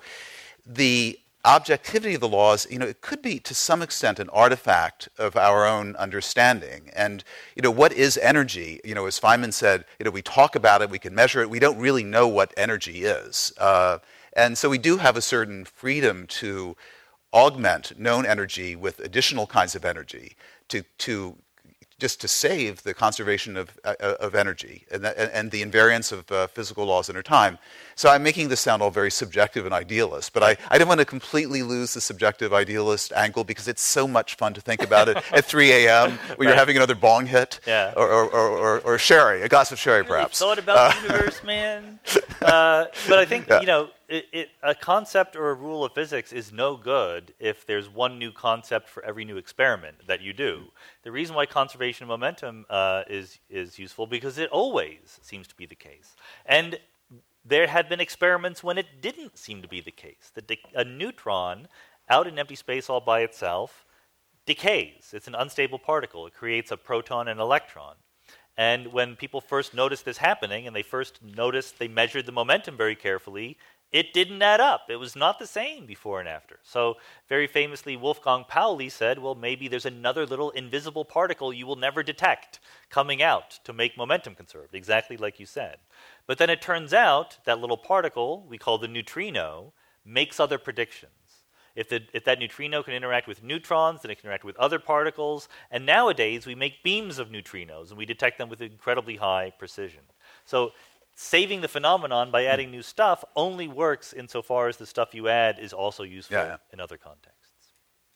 the objectivity of the laws, you know, it could be to some extent an artifact of our own understanding. And, you know, what is energy? You know, as Feynman said, you know, we talk about it, we can measure it, we don't really know what energy is. Uh, and so we do have a certain freedom to augment known energy with additional kinds of energy to, to just to save the conservation of, uh, of energy and, the, and the invariance of uh, physical laws under time. So I'm making this sound all very subjective and idealist, but I, I didn't want to completely lose the subjective idealist angle because it's so much fun to think about it at three a.m. when right. you're having another bong hit yeah. or, or, or, or, or sherry, a glass of sherry I really perhaps. thought about uh, the universe, man. Uh, but I think, yeah. you know, it, it, a concept or a rule of physics is no good if there's one new concept for every new experiment that you do. The reason why conservation of momentum uh, is is useful because it always seems to be the case. And there had been experiments when it didn't seem to be the case. That de- a neutron out in empty space all by itself decays. It's an unstable particle. It creates a proton and electron. And when people first noticed this happening, and they first noticed, they measured the momentum very carefully, it didn't add up. It was not the same before and after. So very famously, Wolfgang Pauli said, well, maybe there's another little invisible particle you will never detect coming out to make momentum conserved, exactly like you said. But then it turns out that little particle, we call the neutrino, makes other predictions. If, the, if that neutrino can interact with neutrons, then it can interact with other particles. And nowadays, we make beams of neutrinos, and we detect them with incredibly high precision. So saving the phenomenon by adding new stuff only works insofar as the stuff you add is also useful yeah, yeah. in other contexts.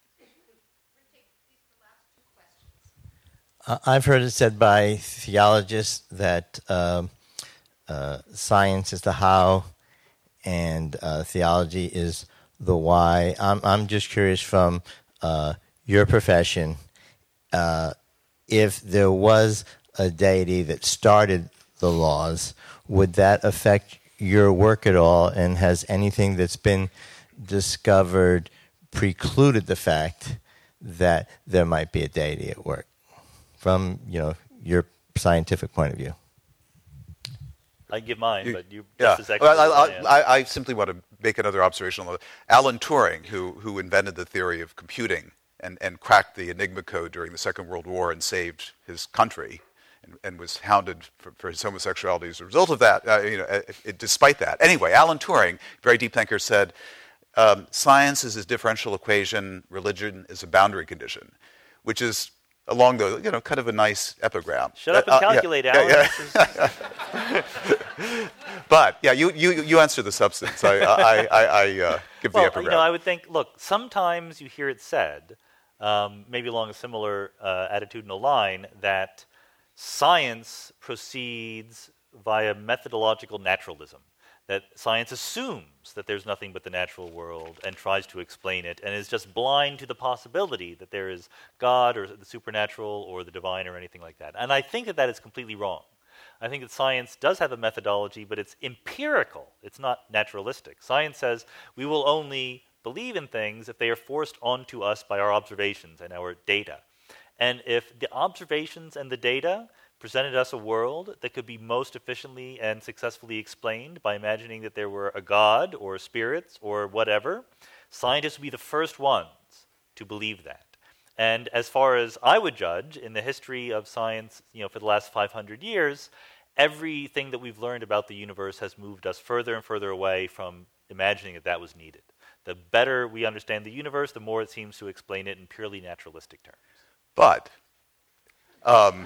Uh, I've heard it said by theologists that uh, uh, science is the how and uh, theology is the why. I'm I'm just curious from uh, your profession, uh, if there was a deity that started the laws, would that affect your work at all? And has anything that's been discovered precluded the fact that there might be a deity at work from, you know, your scientific point of view? I give mine, you, but you yeah. just as expert well, I, as I, I, I simply want to make another observation. Alan Turing, who who invented the theory of computing and, and cracked the Enigma code during the Second World War and saved his country, and, and was hounded for, for his homosexuality as a result of that. Uh, you know, it, it, despite that, anyway, Alan Turing, very deep thinker, said, um, "Science is a differential equation. Religion is a boundary condition," which is along the, you know, kind of a nice epigram. Shut up and uh, calculate, yeah, Alan. Yeah, yeah. But, yeah, you, you, you answer the substance. I, I, I, I uh, give well, the epigram. You know, I would think, look, sometimes you hear it said, um, maybe along a similar uh, attitudinal line, that science proceeds via methodological naturalism. That science assumes that there's nothing but the natural world and tries to explain it and is just blind to the possibility that there is God or the supernatural or the divine or anything like that. And I think that that is completely wrong. I think that science does have a methodology, but it's empirical. It's not naturalistic. Science says we will only believe in things if they are forced onto us by our observations and our data. And if the observations and the data presented us a world that could be most efficiently and successfully explained by imagining that there were a god or spirits or whatever, scientists would be the first ones to believe that. And as far as I would judge, in the history of science, you know, for the last five hundred years, everything that we've learned about the universe has moved us further and further away from imagining that that was needed. The better we understand the universe, the more it seems to explain it in purely naturalistic terms. But Um,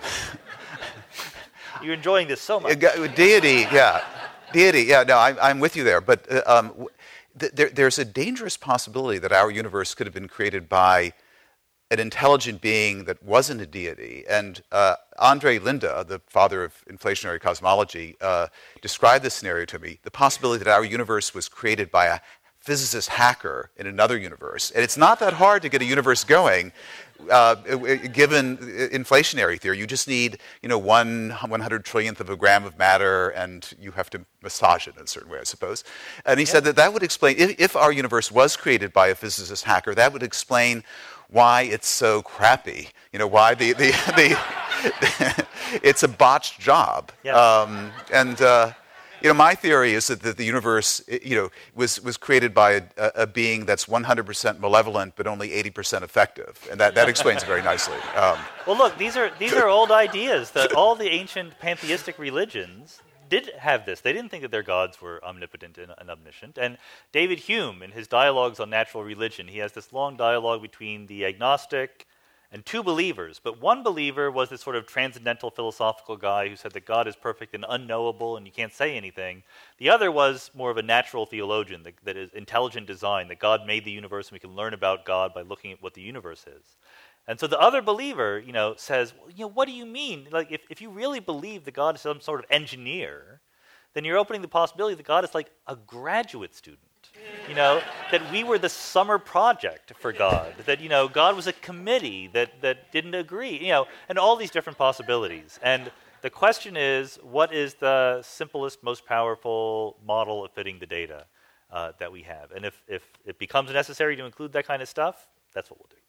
You're enjoying this so much. Deity, yeah. Deity, yeah, no, I, I'm with you there. But uh, um, th- there, there's a dangerous possibility that our universe could have been created by an intelligent being that wasn't a deity. And uh, Andre Linde, the father of inflationary cosmology, uh, described this scenario to me, the possibility that our universe was created by a physicist hacker in another universe. And it's not that hard to get a universe going. Uh, given inflationary theory, you just need, you know, one one hundred trillionth of a gram of matter, and you have to massage it in a certain way, I suppose. And he yeah. said that that would explain, if, if our universe was created by a physicist hacker, that would explain why it's so crappy. You know, why the the, the, the it's a botched job. Yeah. Um, and uh, you know, my theory is that the, the universe, you know, was was created by a, a being that's one hundred percent malevolent but only eighty percent effective, and that, that explains it very nicely. Um, well, look, these are these are old ideas. That all the ancient pantheistic religions did have this. They didn't think that their gods were omnipotent and, and omniscient. And David Hume, in his dialogues on natural religion, he has this long dialogue between the agnostic and two believers. But one believer was this sort of transcendental philosophical guy who said that God is perfect and unknowable and you can't say anything. The other was more of a natural theologian that, that is intelligent design, that God made the universe and we can learn about God by looking at what the universe is. And so the other believer, you know, says, well, you know, what do you mean? Like, if, if you really believe that God is some sort of engineer, then you're opening the possibility that God is like a graduate student. You know, that we were the summer project for God, that, you know, God was a committee that, that didn't agree, you know, and all these different possibilities. And the question is, what is the simplest, most powerful model of fitting the data uh, that we have? And if, if it becomes necessary to include that kind of stuff, that's what we'll do.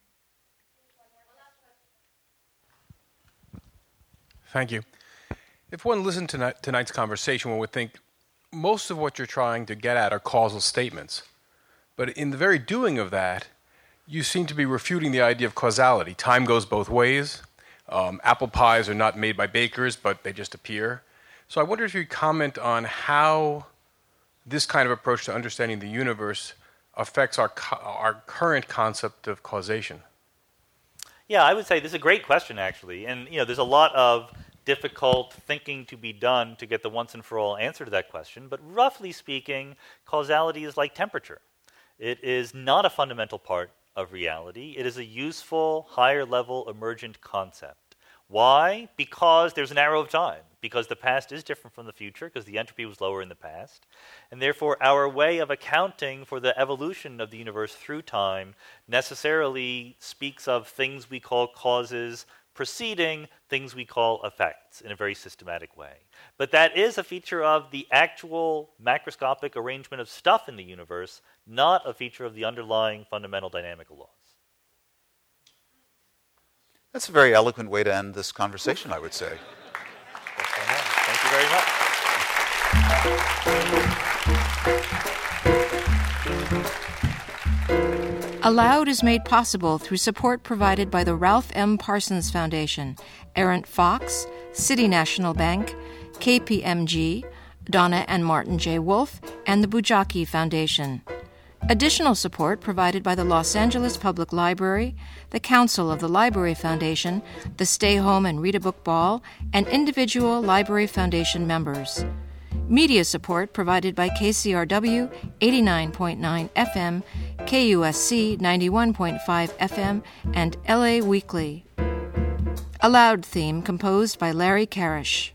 Thank you. If one listened to tonight, tonight's conversation, one would think most of what you're trying to get at are causal statements. But in the very doing of that, you seem to be refuting the idea of causality. Time goes both ways. Um, apple pies are not made by bakers, but they just appear. So I wonder if you'd comment on how this kind of approach to understanding the universe affects our, co- our current concept of causation. Yeah, I would say this is a great question, actually. And, you know, there's a lot of difficult thinking to be done to get the once and for all answer to that question. But roughly speaking, causality is like temperature. It is not a fundamental part of reality. It is a useful, higher level emergent concept. Why? Because there's an arrow of time. Because the past is different from the future, because the entropy was lower in the past. And therefore, our way of accounting for the evolution of the universe through time necessarily speaks of things we call causes preceding things we call effects in a very systematic way. But that is a feature of the actual macroscopic arrangement of stuff in the universe, not a feature of the underlying fundamental dynamical laws. That's a very eloquent way to end this conversation, I would say. Thank you very much. Aloud is made possible through support provided by the Ralph M. Parsons Foundation, Errant Fox, City National Bank, K P M G, Donna and Martin J. Wolf, and the Bujaki Foundation. Additional support provided by the Los Angeles Public Library, the Council of the Library Foundation, the Stay Home and Read a Book Ball, and individual Library Foundation members. Media support provided by K C R W eighty-nine point nine F M, K U S C ninety-one point five F M, and L A Weekly. A Loud theme composed by Larry Karish.